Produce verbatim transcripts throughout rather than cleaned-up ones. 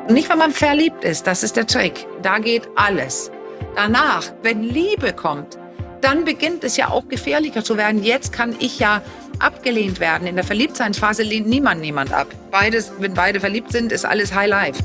Und nicht, wenn man verliebt ist, das ist der Trick. Da geht alles. Danach, wenn Liebe kommt, dann beginnt es ja auch gefährlicher zu werden. Jetzt kann ich ja abgelehnt werden. In der Verliebtseinsphase lehnt niemand niemand ab. Beides, wenn beide verliebt sind, ist alles High Life.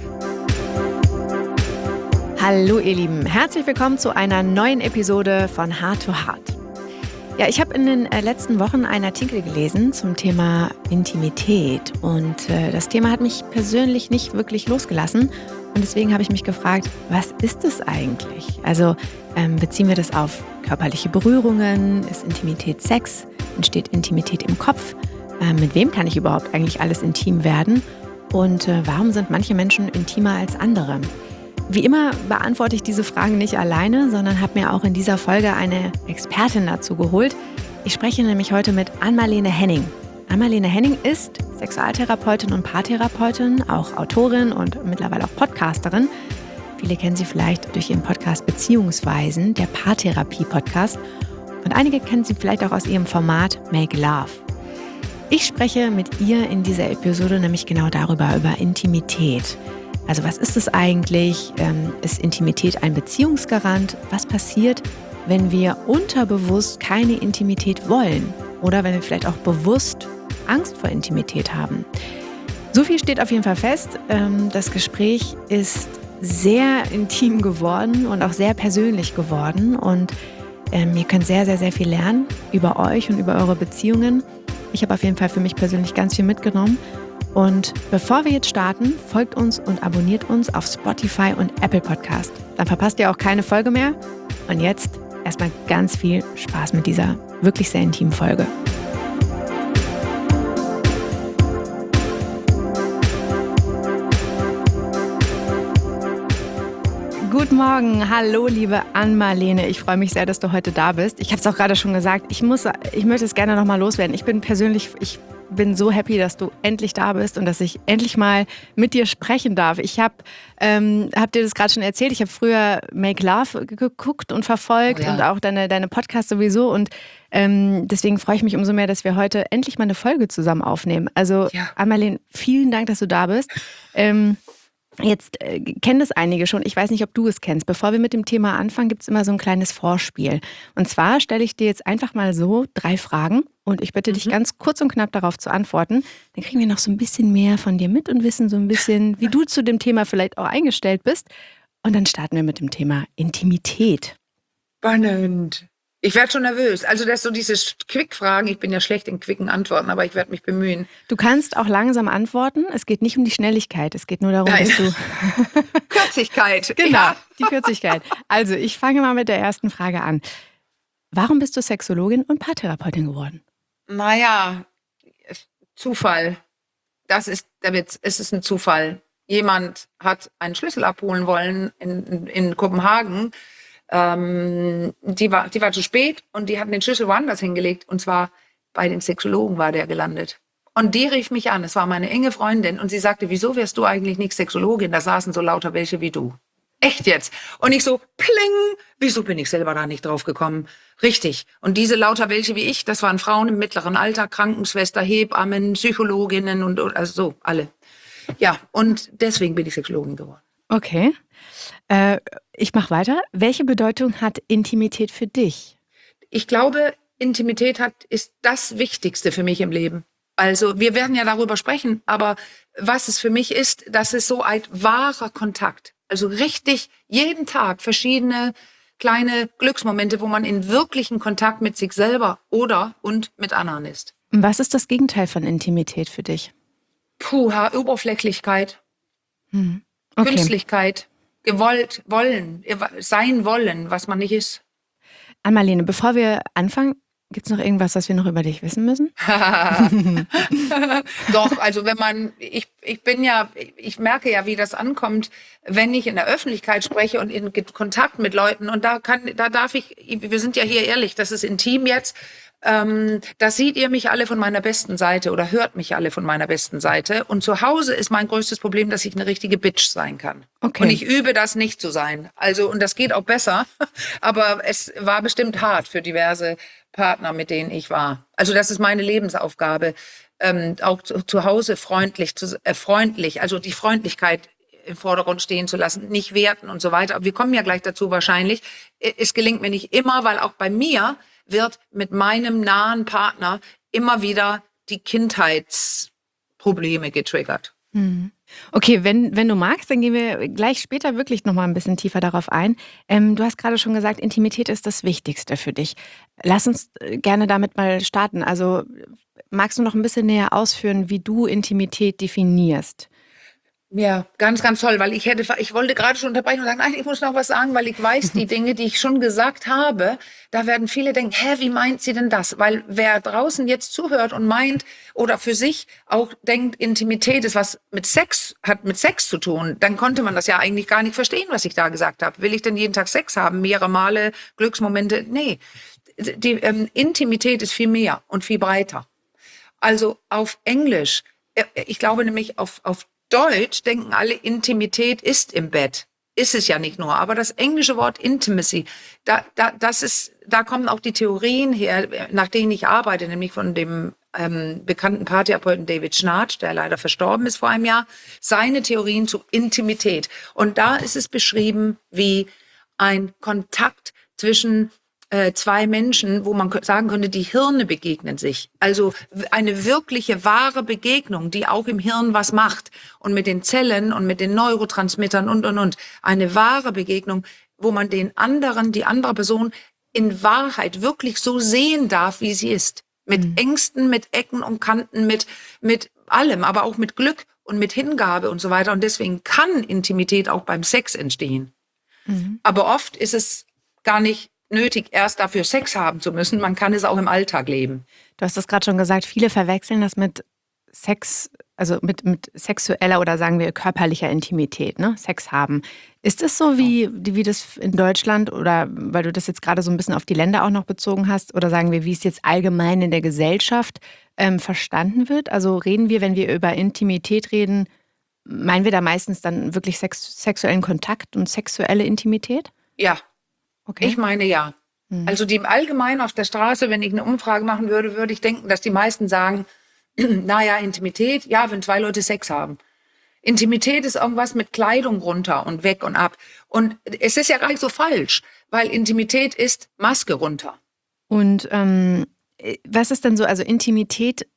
Hallo ihr Lieben, herzlich willkommen zu einer neuen Episode von Heart to Heart. Ja, ich habe in den äh, letzten Wochen einen Artikel gelesen zum Thema Intimität und äh, das Thema hat mich persönlich nicht wirklich losgelassen und deswegen habe ich mich gefragt, was ist es eigentlich? Also ähm, beziehen wir das auf körperliche Berührungen? Ist Intimität Sex? Entsteht Intimität im Kopf? Äh, mit wem kann ich überhaupt eigentlich alles intim werden? Und äh, warum sind manche Menschen intimer als andere? Wie immer beantworte ich diese Fragen nicht alleine, sondern habe mir auch in dieser Folge eine Expertin dazu geholt. Ich spreche nämlich heute mit Ann-Marlene Henning. Ann-Marlene Henning ist Sexualtherapeutin und Paartherapeutin, auch Autorin und mittlerweile auch Podcasterin. Viele kennen sie vielleicht durch ihren Podcast Beziehungsweisen, der Paartherapie-Podcast. Und einige kennen sie vielleicht auch aus ihrem Format Make Love. Ich spreche mit ihr in dieser Episode nämlich genau darüber, über Intimität. Also was ist es eigentlich? Ist Intimität ein Beziehungsgarant? Was passiert, wenn wir unterbewusst keine Intimität wollen? Oder wenn wir vielleicht auch bewusst Angst vor Intimität haben? So viel steht auf jeden Fall fest. Das Gespräch ist sehr intim geworden und auch sehr persönlich geworden. Und ihr könnt sehr, sehr, sehr viel lernen über euch und über eure Beziehungen. Ich habe auf jeden Fall für mich persönlich ganz viel mitgenommen. Und bevor wir jetzt starten, folgt uns und abonniert uns auf Spotify und Apple Podcast. Dann verpasst ihr auch keine Folge mehr. Und jetzt erstmal ganz viel Spaß mit dieser wirklich sehr intimen Folge. Guten Morgen, hallo liebe Ann-Marlene. Ich freue mich sehr, dass du heute da bist. Ich habe es auch gerade schon gesagt, ich muss, ich möchte es gerne nochmal loswerden. Ich bin persönlich, ich bin so happy, dass du endlich da bist und dass ich endlich mal mit dir sprechen darf. Ich habe ähm, hab dir das gerade schon erzählt, ich habe früher Make Love geguckt und verfolgt oh ja. und auch deine, deine Podcasts sowieso und ähm, deswegen freue ich mich umso mehr, dass wir heute endlich mal eine Folge zusammen aufnehmen. Also ja. Ann-Marlene, vielen Dank, dass du da bist. Ähm, Jetzt äh, kennen das einige schon. Ich weiß nicht, ob du es kennst. Bevor wir mit dem Thema anfangen, gibt es immer so ein kleines Vorspiel. Und zwar stelle ich dir jetzt einfach mal so drei Fragen und ich bitte mhm. dich ganz kurz und knapp darauf zu antworten. Dann kriegen wir noch so ein bisschen mehr von dir mit und wissen so ein bisschen, wie du zu dem Thema vielleicht auch eingestellt bist. Und dann starten wir mit dem Thema Intimität. Spannend. Ich werde schon nervös. Also das so diese Quick-Fragen, ich bin ja schlecht in quicken Antworten, aber ich werde mich bemühen. Du kannst auch langsam antworten. Es geht nicht um die Schnelligkeit, es geht nur darum, Nein. dass du... Kürzigkeit. Genau, ja. Die Kürzigkeit. Also ich fange mal mit der ersten Frage an. Warum bist du Sexologin und Paartherapeutin geworden? Naja, Zufall. Das ist der Witz. Es ist ein Zufall. Jemand hat einen Schlüssel abholen wollen in, in, in Kopenhagen. Ähm, die war, die war zu spät und die hatten den Schlüssel woanders hingelegt und zwar bei den Sexologen war der gelandet. Und die rief mich an, es war meine enge Freundin und sie sagte, wieso wärst du eigentlich nicht Sexologin? Da saßen so lauter welche wie du. Echt jetzt? Und ich so, pling, wieso bin ich selber da nicht drauf gekommen? Richtig. Und diese lauter welche wie ich, das waren Frauen im mittleren Alter, Krankenschwester, Hebammen, Psychologinnen und also so, alle. Ja, und deswegen bin ich Sexologin geworden. Okay. Äh, ich mache weiter. Welche Bedeutung hat Intimität für dich? Ich glaube, Intimität hat, ist das Wichtigste für mich im Leben. Also wir werden ja darüber sprechen, aber was es für mich ist, das ist so ein wahrer Kontakt. Also richtig jeden Tag verschiedene kleine Glücksmomente, wo man in wirklichen Kontakt mit sich selber oder und mit anderen ist. Was ist das Gegenteil von Intimität für dich? Puh, Oberflächlichkeit, Hm. Okay. Künstlichkeit. Gewollt, wollen, sein wollen, was man nicht ist. Ann-Marlene, bevor wir anfangen, gibt es noch irgendwas, was wir noch über dich wissen müssen? Doch, also wenn man, ich, ich bin ja, ich merke ja, wie das ankommt, wenn ich in der Öffentlichkeit spreche und in Kontakt mit Leuten und da kann, da darf ich, wir sind ja hier ehrlich, das ist intim jetzt, ähm, da seht ihr mich alle von meiner besten Seite oder hört mich alle von meiner besten Seite und zu Hause ist mein größtes Problem, dass ich eine richtige Bitch sein kann. Okay. Und ich übe das nicht zu sein. Also, und das geht auch besser, aber es war bestimmt hart für diverse Partner, mit denen ich war. Also das ist meine Lebensaufgabe, ähm, auch zu, zu Hause freundlich, zu, äh, freundlich, also die Freundlichkeit im Vordergrund stehen zu lassen, nicht werten und so weiter. Aber wir kommen ja gleich dazu wahrscheinlich. Es gelingt mir nicht immer, weil auch bei mir wird mit meinem nahen Partner immer wieder die Kindheitsprobleme getriggert. Mhm. Okay, wenn, wenn du magst, dann gehen wir gleich später wirklich nochmal ein bisschen tiefer darauf ein. Ähm, du hast gerade schon gesagt, Intimität ist das Wichtigste für dich. Lass uns äh, gerne damit mal starten. Also magst du noch ein bisschen näher ausführen, wie du Intimität definierst? Ja, ganz, ganz toll, weil ich hätte, ich wollte gerade schon unterbrechen und sagen, nein, ich muss noch was sagen, weil ich weiß, die Dinge, die ich schon gesagt habe, da werden viele denken, hä, wie meint sie denn das? Weil wer draußen jetzt zuhört und meint oder für sich auch denkt, Intimität ist was mit Sex, hat mit Sex zu tun, dann konnte man das ja eigentlich gar nicht verstehen, was ich da gesagt habe. Will ich denn jeden Tag Sex haben, mehrere Male, Glücksmomente? Nee, die ähm, Intimität ist viel mehr und viel breiter. Also auf Englisch, äh, ich glaube nämlich auf, auf Deutsch denken alle, Intimität ist im Bett. Ist es ja nicht nur. Aber das englische Wort Intimacy, da, da, das ist, da kommen auch die Theorien her, nach denen ich arbeite, nämlich von dem ähm, bekannten Paartherapeuten David Schnarch, der leider verstorben ist vor einem Jahr, seine Theorien zu Intimität. Und da ist es beschrieben wie ein Kontakt zwischen äh, zwei Menschen, wo man sagen könnte, die Hirne begegnen sich. Also eine wirkliche, wahre Begegnung, die auch im Hirn was macht. Und mit den Zellen und mit den Neurotransmittern und, und, und. Eine wahre Begegnung, wo man den anderen, die andere Person in Wahrheit wirklich so sehen darf, wie sie ist. Mit mhm. Ängsten, mit Ecken und Kanten, mit, mit allem, aber auch mit Glück und mit Hingabe und so weiter. Und deswegen kann Intimität auch beim Sex entstehen. Mhm. Aber oft ist es gar nicht nötig, erst dafür Sex haben zu müssen. Man kann es auch im Alltag leben. Du hast das gerade schon gesagt, viele verwechseln das mit Sex, also mit, mit sexueller oder sagen wir körperlicher Intimität, ne? Sex haben. Ist es so, wie, wie das in Deutschland oder weil du das jetzt gerade so ein bisschen auf die Länder auch noch bezogen hast oder sagen wir, wie es jetzt allgemein in der Gesellschaft ähm, verstanden wird? Also reden wir, wenn wir über Intimität reden, meinen wir da meistens dann wirklich sex, sexuellen Kontakt und sexuelle Intimität? Ja. Okay. Ich meine ja. Hm. Also die im Allgemeinen auf der Straße, wenn ich eine Umfrage machen würde, würde ich denken, dass die meisten sagen, naja, Intimität, ja, wenn zwei Leute Sex haben. Intimität ist irgendwas mit Kleidung runter und weg und ab. Und es ist ja gar nicht so falsch, weil Intimität ist Maske runter. Und ähm, was ist denn so, also Intimität,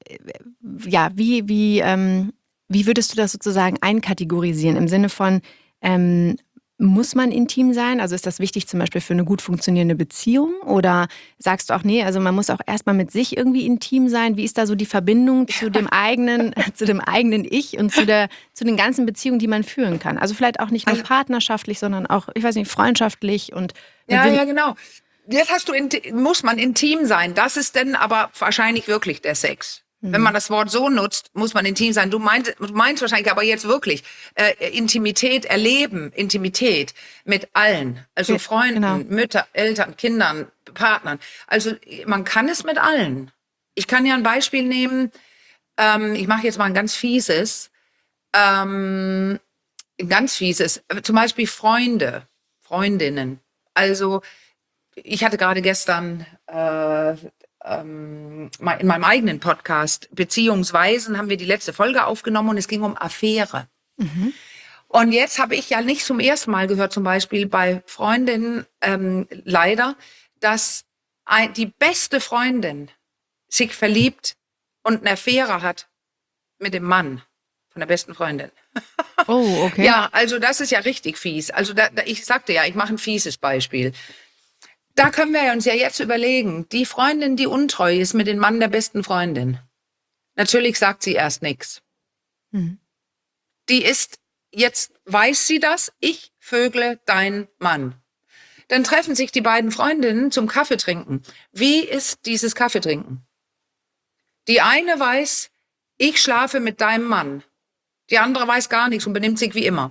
ja, wie, wie, ähm, wie würdest du das sozusagen einkategorisieren im Sinne von, ähm, muss man intim sein? Also ist das wichtig zum Beispiel für eine gut funktionierende Beziehung? Oder sagst du auch, nee, also man muss auch erstmal mit sich irgendwie intim sein? Wie ist da so die Verbindung zu dem eigenen, zu dem eigenen Ich und zu der, zu den ganzen Beziehungen, die man führen kann? Also vielleicht auch nicht nur partnerschaftlich, sondern auch, ich weiß nicht, freundschaftlich und ja, ja, genau. Jetzt hast du, muss man intim sein. Das ist denn aber wahrscheinlich wirklich der Sex. Wenn man das Wort so nutzt, muss man intim sein. Du meinst, du meinst wahrscheinlich aber jetzt wirklich äh, Intimität erleben, Intimität mit allen. Also ja, Freunden, genau. Mütter, Eltern, Kindern, Partnern. Also man kann es mit allen. Ich kann ja ein Beispiel nehmen. Ähm, ich mache jetzt mal ein ganz fieses. Ähm, ein ganz fieses. Zum Beispiel Freunde, Freundinnen. Also ich hatte gerade gestern... Äh, in meinem eigenen Podcast Beziehungsweisen haben wir die letzte Folge aufgenommen und es ging um Affäre. Mhm. Und jetzt habe ich ja nicht zum ersten Mal gehört, zum Beispiel bei Freundinnen ähm, leider, dass ein, die beste Freundin sich verliebt und eine Affäre hat mit dem Mann von der besten Freundin. Oh, okay. Ja, also das ist ja richtig fies. Also da, da, ich sagte ja, ich mache ein fieses Beispiel. Da können wir uns ja jetzt überlegen, die Freundin, die untreu ist mit dem Mann der besten Freundin. Natürlich sagt sie erst nichts. Mhm. Die ist, jetzt weiß sie das, ich vögle deinen Mann. Dann treffen sich die beiden Freundinnen zum Kaffeetrinken. Wie ist dieses Kaffeetrinken? Die eine weiß, ich schlafe mit deinem Mann. Die andere weiß gar nichts und benimmt sich wie immer.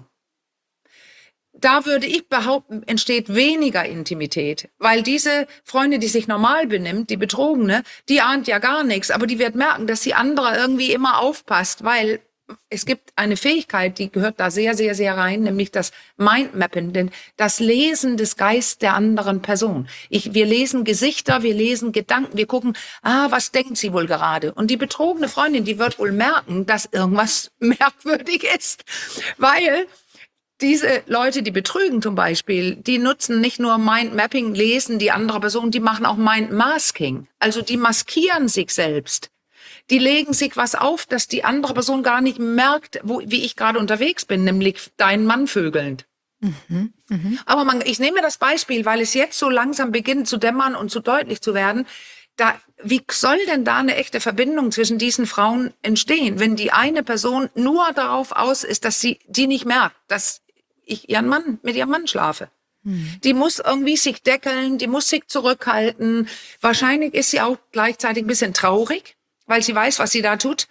Da würde ich behaupten, entsteht weniger Intimität, weil diese Freundin, die sich normal benimmt, die Betrogene, die ahnt ja gar nichts, aber die wird merken, dass die andere irgendwie immer aufpasst, weil es gibt eine Fähigkeit, die gehört da sehr, sehr, sehr rein, nämlich das Mindmappen, denn das Lesen des Geistes der anderen Person. Ich, wir lesen Gesichter, wir lesen Gedanken, wir gucken, ah, was denkt sie wohl gerade? Und die betrogene Freundin, die wird wohl merken, dass irgendwas merkwürdig ist, weil diese Leute, die betrügen zum Beispiel, die nutzen nicht nur Mindmapping, lesen die andere Person, die machen auch Mindmasking. Also die maskieren sich selbst. Die legen sich was auf, dass die andere Person gar nicht merkt, wo, wie ich gerade unterwegs bin, nämlich deinen Mann vögelnd. Mhm, mhm. Aber man, ich nehme das Beispiel, weil es jetzt so langsam beginnt zu dämmern und zu deutlich zu werden. Da, wie soll denn da eine echte Verbindung zwischen diesen Frauen entstehen, wenn die eine Person nur darauf aus ist, dass sie die nicht merkt, dass ich ihren Mann mit ihrem Mann schlafe? Mhm. Die muss irgendwie sich deckeln, die muss sich zurückhalten. Wahrscheinlich ist sie auch gleichzeitig ein bisschen traurig, weil sie weiß, was sie da tut.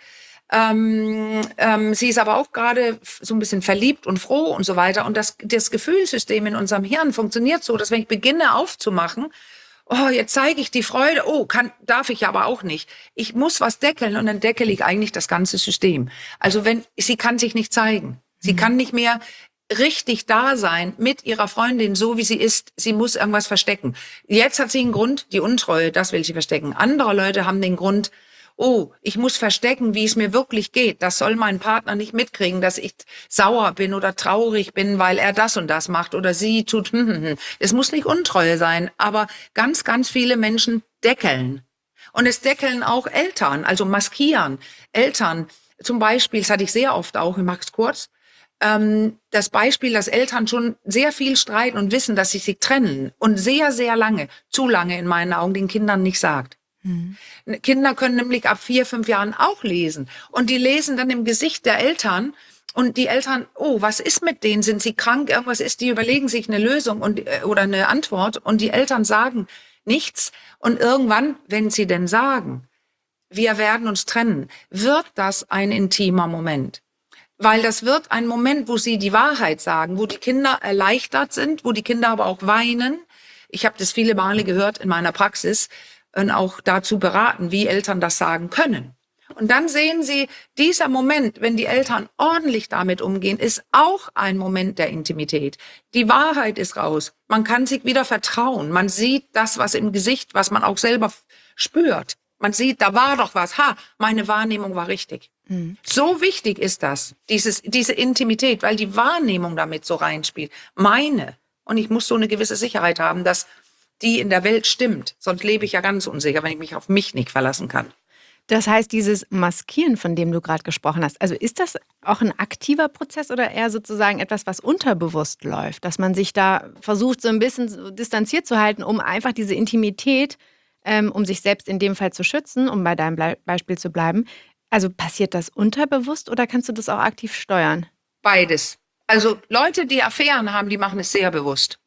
Ähm, ähm, sie ist aber auch gerade so ein bisschen verliebt und froh und so weiter. Und das, das Gefühlssystem in unserem Hirn funktioniert so, dass wenn ich beginne aufzumachen, oh, jetzt zeige ich die Freude, oh, kann, darf ich aber auch nicht. Ich muss was deckeln und dann deckel ich eigentlich das ganze System. Also wenn, sie kann sich nicht zeigen. Sie mhm. kann nicht mehr richtig da sein mit ihrer Freundin, so wie sie ist. Sie muss irgendwas verstecken. Jetzt hat sie einen Grund, die Untreue, das will sie verstecken. Andere Leute haben den Grund, oh, ich muss verstecken, wie es mir wirklich geht. Das soll mein Partner nicht mitkriegen, dass ich sauer bin oder traurig bin, weil er das und das macht oder sie tut. Hm, hm, hm. Es muss nicht Untreue sein, aber ganz, ganz viele Menschen deckeln. Und es deckeln auch Eltern, also maskieren. Eltern, zum Beispiel, das hatte ich sehr oft auch, ich mache es kurz, ähm, das Beispiel, dass Eltern schon sehr viel streiten und wissen, dass sie sich trennen und sehr, sehr lange, zu lange in meinen Augen, den Kindern nicht sagt. Mhm. Kinder können nämlich ab vier, fünf Jahren auch lesen. Und die lesen dann im Gesicht der Eltern. Und die Eltern, oh, was ist mit denen? Sind sie krank? Irgendwas ist, die überlegen sich eine Lösung und, oder eine Antwort. Und die Eltern sagen nichts. Und irgendwann, wenn sie denn sagen, wir werden uns trennen, wird das ein intimer Moment. Weil das wird ein Moment, wo sie die Wahrheit sagen, wo die Kinder erleichtert sind, wo die Kinder aber auch weinen. Ich habe das viele Male gehört in meiner Praxis, und auch dazu beraten, wie Eltern das sagen können. Und dann sehen Sie, dieser Moment, wenn die Eltern ordentlich damit umgehen, ist auch ein Moment der Intimität. Die Wahrheit ist raus. Man kann sich wieder vertrauen. Man sieht das, was im Gesicht, was man auch selber spürt. Man sieht, da war doch was. Ha, meine Wahrnehmung war richtig. Mhm. So wichtig ist das, dieses, diese Intimität, weil die Wahrnehmung damit so reinspielt. Meine. Und ich muss so eine gewisse Sicherheit haben, dass die in der Welt stimmt. Sonst lebe ich ja ganz unsicher, wenn ich mich auf mich nicht verlassen kann. Das heißt, dieses Maskieren, von dem du gerade gesprochen hast, also ist das auch ein aktiver Prozess oder eher sozusagen etwas, was unterbewusst läuft? Dass man sich da versucht, so ein bisschen distanziert zu halten, um einfach diese Intimität, ähm, um sich selbst in dem Fall zu schützen, um bei deinem Ble- Beispiel zu bleiben. Also passiert das unterbewusst oder kannst du das auch aktiv steuern? Beides. Also Leute, die Affären haben, die machen es sehr bewusst.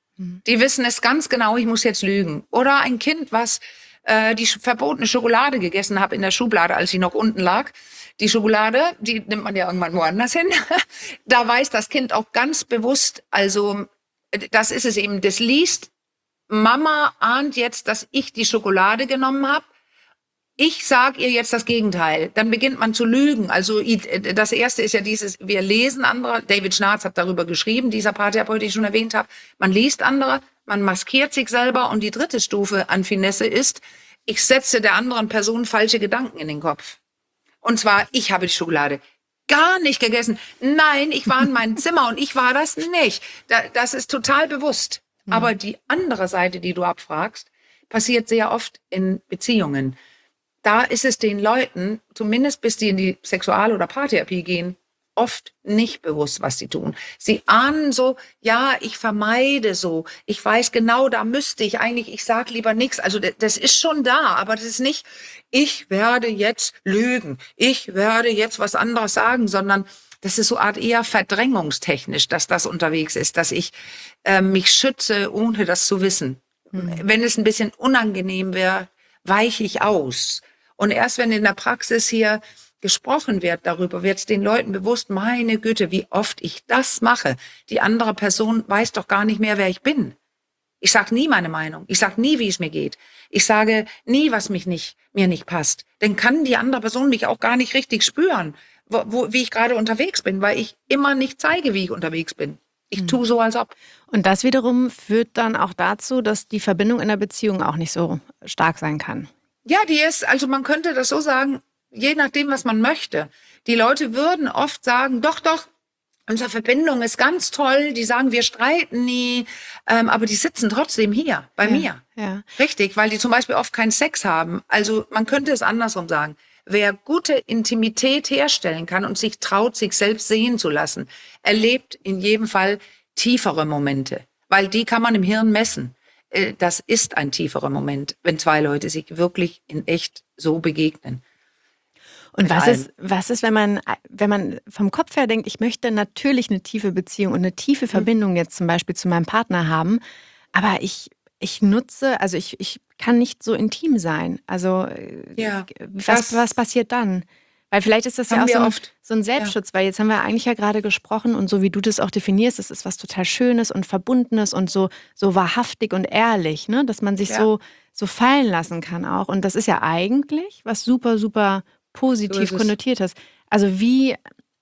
Die wissen es ganz genau, ich muss jetzt lügen. Oder ein Kind, was äh, die verbotene Schokolade gegessen hat in der Schublade, als sie noch unten lag. Die Schokolade, die nimmt man ja irgendwann woanders hin. Da weiß das Kind auch ganz bewusst, also das ist es eben, das liest, Mama ahnt jetzt, dass ich die Schokolade genommen habe. Ich sage ihr jetzt das Gegenteil. Dann beginnt man zu lügen. Also das Erste ist ja dieses, wir lesen andere. David Schnarz hat darüber geschrieben, dieser Paartherapeut, den ich schon erwähnt habe. Man liest andere, man maskiert sich selber. Und die dritte Stufe an Finesse ist, ich setze der anderen Person falsche Gedanken in den Kopf. Und zwar, ich habe die Schokolade gar nicht gegessen. Nein, ich war in meinem Zimmer und ich war das nicht. Das ist total bewusst. Mhm. Aber die andere Seite, die du abfragst, passiert sehr oft in Beziehungen. Da ist es den Leuten, zumindest bis die in die Sexual- oder Paartherapie gehen, oft nicht bewusst, was sie tun. Sie ahnen so, ja, ich vermeide so. Ich weiß genau, da müsste ich eigentlich, ich sag lieber nichts. Also das ist schon da, aber das ist nicht, ich werde jetzt lügen. Ich werde jetzt was anderes sagen, sondern das ist so eine Art eher verdrängungstechnisch, dass das unterwegs ist, dass ich äh, mich schütze, ohne das zu wissen. Mhm. Wenn es ein bisschen unangenehm wäre, weiche ich aus. Und erst wenn in der Praxis hier gesprochen wird darüber, wird es den Leuten bewusst, meine Güte, wie oft ich das mache. Die andere Person weiß doch gar nicht mehr, wer ich bin. Ich sage nie meine Meinung. Ich sage nie, wie es mir geht. Ich sage nie, was mich nicht, mir nicht passt. Dann kann die andere Person mich auch gar nicht richtig spüren, wo, wo, wie ich gerade unterwegs bin, weil ich immer nicht zeige, wie ich unterwegs bin. Ich tue so, als ob. Und das wiederum führt dann auch dazu, dass die Verbindung in der Beziehung auch nicht so stark sein kann. Ja, die ist, also man könnte das so sagen, je nachdem, was man möchte. Die Leute würden oft sagen, doch, doch, unsere Verbindung ist ganz toll, die sagen, wir streiten nie, ähm, aber die sitzen trotzdem hier, bei Ja, mir. ja. Richtig, weil die zum Beispiel oft keinen Sex haben. Also man könnte es andersrum sagen. Wer gute Intimität herstellen kann und sich traut, sich selbst sehen zu lassen, erlebt in jedem Fall tiefere Momente, weil die kann man im Hirn messen. Äh, Das ist ein tieferer Moment, wenn zwei Leute sich wirklich in echt so begegnen. Und Mit was allem. ist, was ist, wenn man, wenn man vom Kopf her denkt, ich möchte natürlich eine tiefe Beziehung und eine tiefe Verbindung jetzt zum Beispiel zu meinem Partner haben, aber ich, ich nutze, also ich, ich kann nicht so intim sein. Also äh, Ja, was, das was passiert dann? Weil vielleicht ist das ja haben auch so wir ein, oft. so ein Ja, Selbstschutz, weil jetzt haben wir eigentlich ja gerade gesprochen und so wie du das auch definierst, das ist was total Schönes und Verbundenes und so, so wahrhaftig und ehrlich, ne? Dass man sich ja, so, so fallen lassen kann auch. Und das ist ja eigentlich was super, super so positiv ist es. Konnotiertes. Also wie,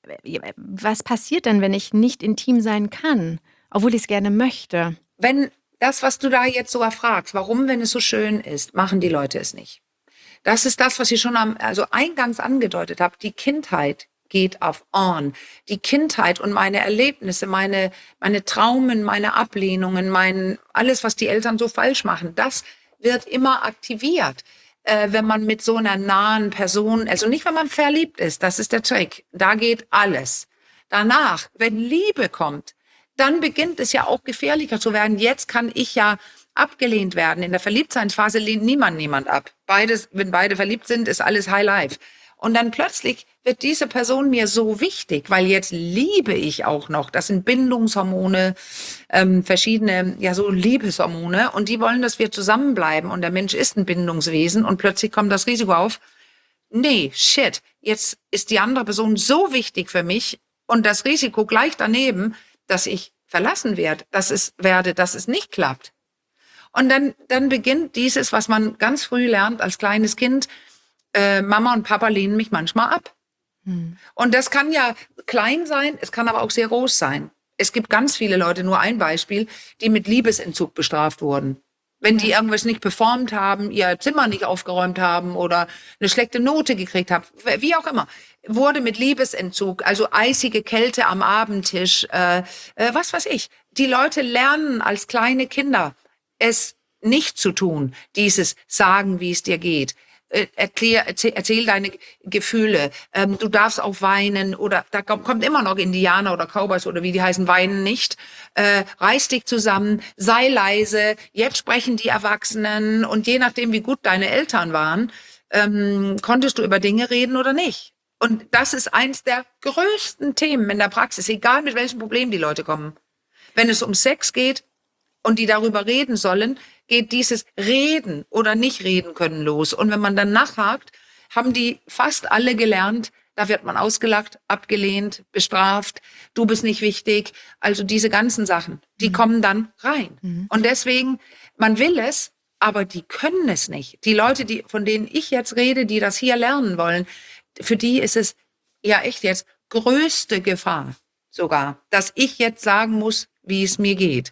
was passiert denn, wenn ich nicht intim sein kann, obwohl ich es gerne möchte? Wenn das, was du da jetzt sogar fragst, warum, wenn es so schön ist, machen die Leute es nicht. Das ist das, was ich schon am, also eingangs angedeutet habe. Die Kindheit geht auf on. Die Kindheit und meine Erlebnisse, meine, meine Traumen, meine Ablehnungen, mein, alles, was die Eltern so falsch machen, das wird immer aktiviert, äh, wenn man mit so einer nahen Person, also nicht, wenn man verliebt ist, das ist der Trick. Da geht alles. Danach, wenn Liebe kommt, dann beginnt es ja auch gefährlicher zu werden. Jetzt kann ich ja abgelehnt werden. In der Verliebtseinsphase lehnt niemand niemand ab. Beides, wenn beide verliebt sind, ist alles High Life. Und dann plötzlich wird diese Person mir so wichtig, weil jetzt liebe ich auch noch. Das sind Bindungshormone, ähm, verschiedene, ja so Liebeshormone. Und die wollen, dass wir zusammenbleiben. Und der Mensch ist ein Bindungswesen. Und plötzlich kommt das Risiko auf. Nee, shit, jetzt ist die andere Person so wichtig für mich und das Risiko gleich daneben, dass ich verlassen werde, dass es werde, dass es nicht klappt. Und dann, dann beginnt dieses, was man ganz früh lernt als kleines Kind, äh, Mama und Papa lehnen mich manchmal ab. Hm. Und das kann ja klein sein, es kann aber auch sehr groß sein. Es gibt ganz viele Leute, nur ein Beispiel, die mit Liebesentzug bestraft wurden. Wenn die irgendwas nicht performt haben, ihr Zimmer nicht aufgeräumt haben oder eine schlechte Note gekriegt haben, wie auch immer, wurde mit Liebesentzug, also eisige Kälte am Abendtisch, äh, äh, was weiß ich. Die Leute lernen als kleine Kinder, es nicht zu tun, dieses Sagen, wie es dir geht. Äh, Erklär, erzähl, erzähl deine Gefühle. Ähm, du darfst auch weinen oder da kommt immer noch Indianer oder Cowboys oder wie die heißen, weinen nicht. Äh, reiß dich zusammen, sei leise. Jetzt sprechen die Erwachsenen und je nachdem, wie gut deine Eltern waren, ähm, konntest du über Dinge reden oder nicht. Und das ist eins der größten Themen in der Praxis, egal mit welchem Problem die Leute kommen. Wenn es um Sex geht und die darüber reden sollen, geht dieses Reden oder nicht reden können los. Und wenn man dann nachhakt, haben die fast alle gelernt, da wird man ausgelacht, abgelehnt, bestraft, du bist nicht wichtig. Also diese ganzen Sachen, die mhm. kommen dann rein. Mhm. Und deswegen, man will es, aber die können es nicht. Die Leute, die, von denen ich jetzt rede, die das hier lernen wollen, für die ist es ja echt jetzt größte Gefahr sogar, dass ich jetzt sagen muss, wie es mir geht.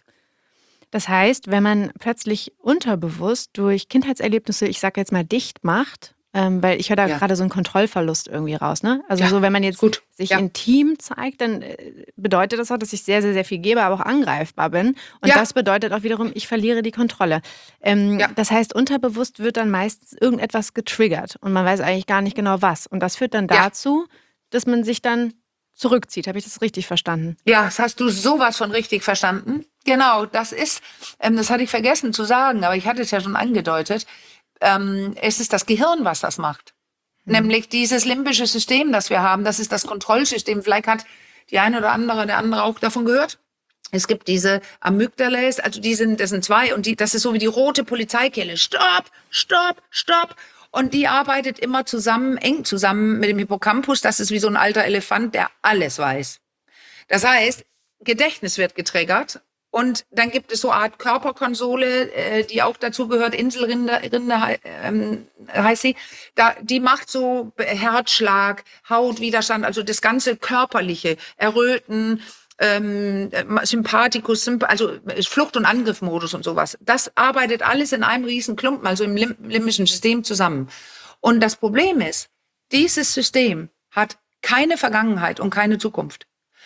Das heißt, wenn man plötzlich unterbewusst durch Kindheitserlebnisse, ich sage jetzt mal, dicht macht, ähm, weil ich höre da ja. gerade so einen Kontrollverlust irgendwie raus, ne? Also ja, so, wenn man jetzt gut. sich ja. intim zeigt, dann äh, bedeutet das auch, dass ich sehr, sehr, sehr viel gebe, aber auch angreifbar bin. Und ja. das bedeutet auch wiederum, ich verliere die Kontrolle. Ähm, ja. Das heißt, unterbewusst wird dann meistens irgendetwas getriggert und man weiß eigentlich gar nicht genau was. Und das führt dann dazu, ja. dass man sich dann zurückzieht. Habe ich das richtig verstanden? Ja, das hast du sowas von richtig verstanden. Genau, das ist, ähm, das hatte ich vergessen zu sagen, aber ich hatte es ja schon angedeutet, ähm, es ist das Gehirn, was das macht. Mhm. Nämlich dieses limbische System, das wir haben, das ist das Kontrollsystem. Vielleicht hat die eine oder andere, der andere auch davon gehört. Es gibt diese Amygdala, also die sind, das sind zwei und die, das ist so wie die rote Polizeikelle. Stopp, stopp, stopp. Und die arbeitet immer zusammen, eng zusammen mit dem Hippocampus. Das ist wie so ein alter Elefant, der alles weiß. Das heißt, Gedächtnis wird getriggert. Und dann gibt es so eine Art Körperkonsole, äh, die auch dazu gehört, Inselrinde Rinde, ähm, heißt sie. Da, die macht so Herzschlag, Hautwiderstand, also das ganze Körperliche, Erröten, ähm, Sympathikus, also Flucht- und Angriffmodus und sowas. Das arbeitet alles in einem riesen Klumpen, also im lim- limbischen System zusammen. Und das Problem ist, dieses System hat keine Vergangenheit und keine Zukunft,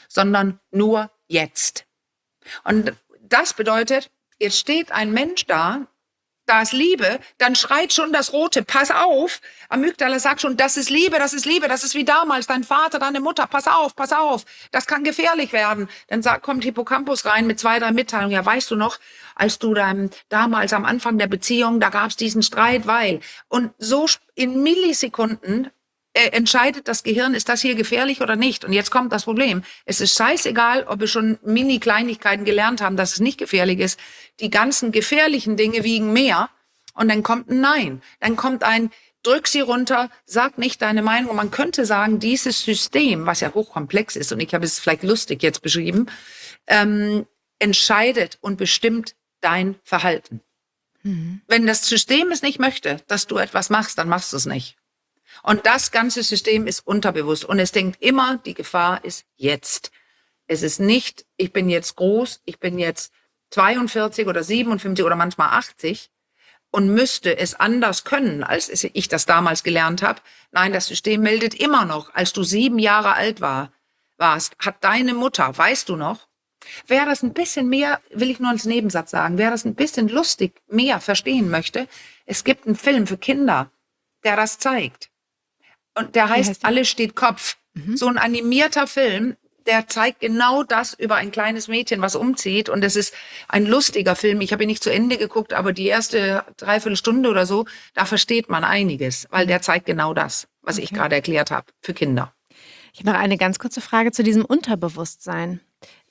sondern nur jetzt. Und das bedeutet, jetzt steht ein Mensch da, da ist Liebe, dann schreit schon das Rote, pass auf. Amygdala sagt schon, das ist Liebe, das ist Liebe, das ist wie damals, dein Vater, deine Mutter, pass auf, pass auf, das kann gefährlich werden. Dann sagt, kommt Hippocampus rein mit zwei, drei Mitteilungen. Ja, weißt du noch, als du dann damals am Anfang der Beziehung, da gab es diesen Streit, weil. Und so in Millisekunden äh, entscheidet das Gehirn, ist das hier gefährlich oder nicht. Und jetzt kommt das Problem. Es ist scheißegal, ob wir schon Mini-Kleinigkeiten gelernt haben, dass es nicht gefährlich ist. Die ganzen gefährlichen Dinge wiegen mehr. Und dann kommt ein Nein. Dann kommt ein, drück sie runter, sag nicht deine Meinung. Und man könnte sagen, dieses System, was ja hochkomplex ist, und ich habe es vielleicht lustig jetzt beschrieben, ähm, entscheidet und bestimmt dein Verhalten. Mhm. Wenn das System es nicht möchte, dass du etwas machst, dann machst du es nicht. Und das ganze System ist unterbewusst. Und es denkt immer, die Gefahr ist jetzt. Es ist nicht, ich bin jetzt groß, ich bin jetzt zweiundvierzig oder siebenundfünfzig oder manchmal achtzig und müsste es anders können, als ich das damals gelernt habe. Nein, das System meldet immer noch, als du sieben Jahre alt war, warst, hat deine Mutter, weißt du noch, wer das ein bisschen mehr, will ich nur als Nebensatz sagen, wer das ein bisschen lustig mehr verstehen möchte, es gibt einen Film für Kinder, der das zeigt. Und der heißt, heißt Alles steht Kopf. Mhm. So ein animierter Film, der zeigt genau das über ein kleines Mädchen, was umzieht. Und es ist ein lustiger Film. Ich habe ihn nicht zu Ende geguckt, aber die erste Dreiviertelstunde oder so, da versteht man einiges, weil der zeigt genau das, was okay. ich gerade erklärt habe, für Kinder. Ich habe noch eine ganz kurze Frage zu diesem Unterbewusstsein.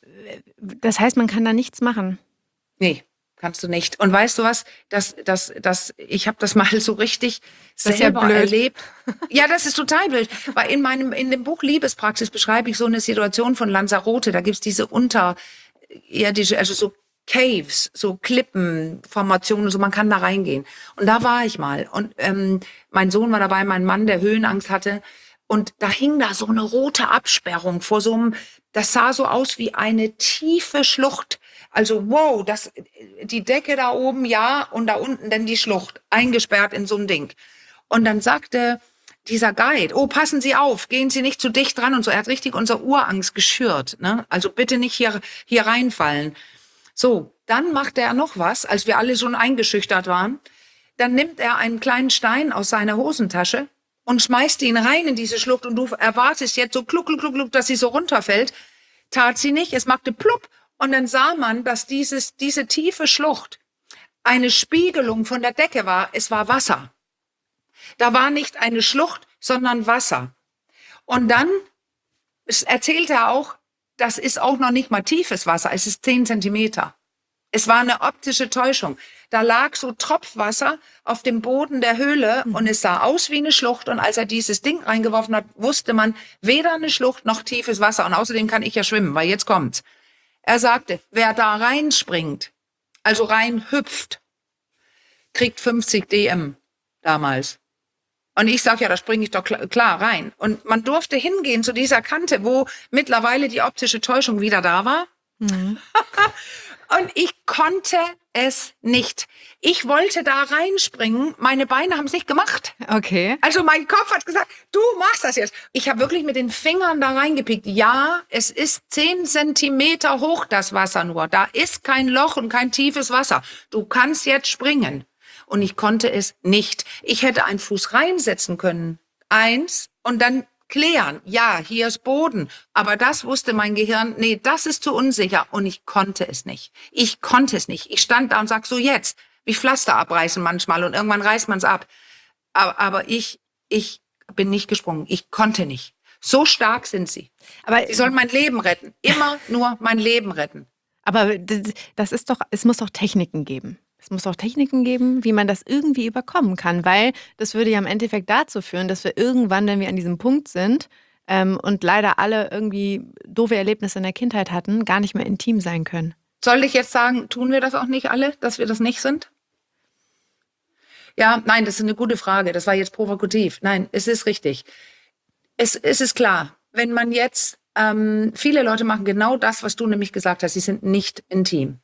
Das heißt, man kann da nichts machen? Nee. Kannst du nicht. Und weißt du was? Das, das, das, ich habe das mal so richtig das selber ist ja erlebt. Ja, das ist total blöd. Weil in meinem, in dem Buch Liebespraxis beschreibe ich so eine Situation von Lanzarote. Da gibt's diese unterirdische, also so Caves, so Klippenformationen, so man kann da reingehen. Und da war ich mal. Und ähm, mein Sohn war dabei, mein Mann, der Höhenangst hatte. Und da hing da so eine rote Absperrung vor so einem, das sah so aus wie eine tiefe Schlucht. Also wow, das, die Decke da oben, ja, und da unten dann die Schlucht, eingesperrt in so ein Ding. Und dann sagte dieser Guide, oh, passen Sie auf, gehen Sie nicht zu dicht dran und so. Er hat richtig unsere Urangst geschürt, ne? Also bitte nicht hier, hier reinfallen. So, dann macht er noch was, als wir alle schon eingeschüchtert waren. Dann nimmt er einen kleinen Stein aus seiner Hosentasche und schmeißt ihn rein in diese Schlucht und du erwartest jetzt so kluck, kluck, kluck, kluck, dass sie so runterfällt. Tat sie nicht, es machte plupp. Und dann sah man, dass dieses, diese tiefe Schlucht eine Spiegelung von der Decke war. Es war Wasser. Da war nicht eine Schlucht, sondern Wasser. Und dann erzählt er auch, das ist auch noch nicht mal tiefes Wasser, es ist zehn Zentimeter. Es war eine optische Täuschung. Da lag so Tropfwasser auf dem Boden der Höhle und es sah aus wie eine Schlucht. Und als er dieses Ding reingeworfen hat, wusste man weder eine Schlucht noch tiefes Wasser. Und außerdem kann ich ja schwimmen, weil jetzt kommt's. Er sagte, wer da reinspringt, also rein hüpft, kriegt fünfzig D M damals. Und ich sag, ja, da springe ich doch klar rein. Und man durfte hingehen zu dieser Kante, wo mittlerweile die optische Täuschung wieder da war. Mhm. Und ich konnte es nicht. Ich wollte da reinspringen, meine Beine haben es nicht gemacht. Okay. Also mein Kopf hat gesagt, du machst das jetzt. Ich habe wirklich mit den Fingern da reingepickt. Ja, es ist zehn Zentimeter hoch, das Wasser nur. Da ist kein Loch und kein tiefes Wasser. Du kannst jetzt springen. Und ich konnte es nicht. Ich hätte einen Fuß reinsetzen können. Eins und dann klären, ja, hier ist Boden. Aber das wusste mein Gehirn, nee, das ist zu unsicher. Und ich konnte es nicht. Ich konnte es nicht. Ich stand da und sag so jetzt, wie Pflaster abreißen manchmal und irgendwann reißt man es ab. Aber, aber ich, ich bin nicht gesprungen. Ich konnte nicht. So stark sind sie. Aber sie sollen mein Leben retten. Immer nur mein Leben retten. Aber das ist doch, es muss doch Techniken geben. Es muss auch Techniken geben, wie man das irgendwie überkommen kann, weil das würde ja im Endeffekt dazu führen, dass wir irgendwann, wenn wir an diesem Punkt sind ähm, und leider alle irgendwie doofe Erlebnisse in der Kindheit hatten, gar nicht mehr intim sein können. Soll ich jetzt sagen, tun wir das auch nicht alle, dass wir das nicht sind? Ja, nein, das ist eine gute Frage. Das war jetzt provokativ. Nein, es ist richtig. Es, es ist klar, wenn man jetzt, ähm, viele Leute machen genau das, was du nämlich gesagt hast, sie sind nicht intim.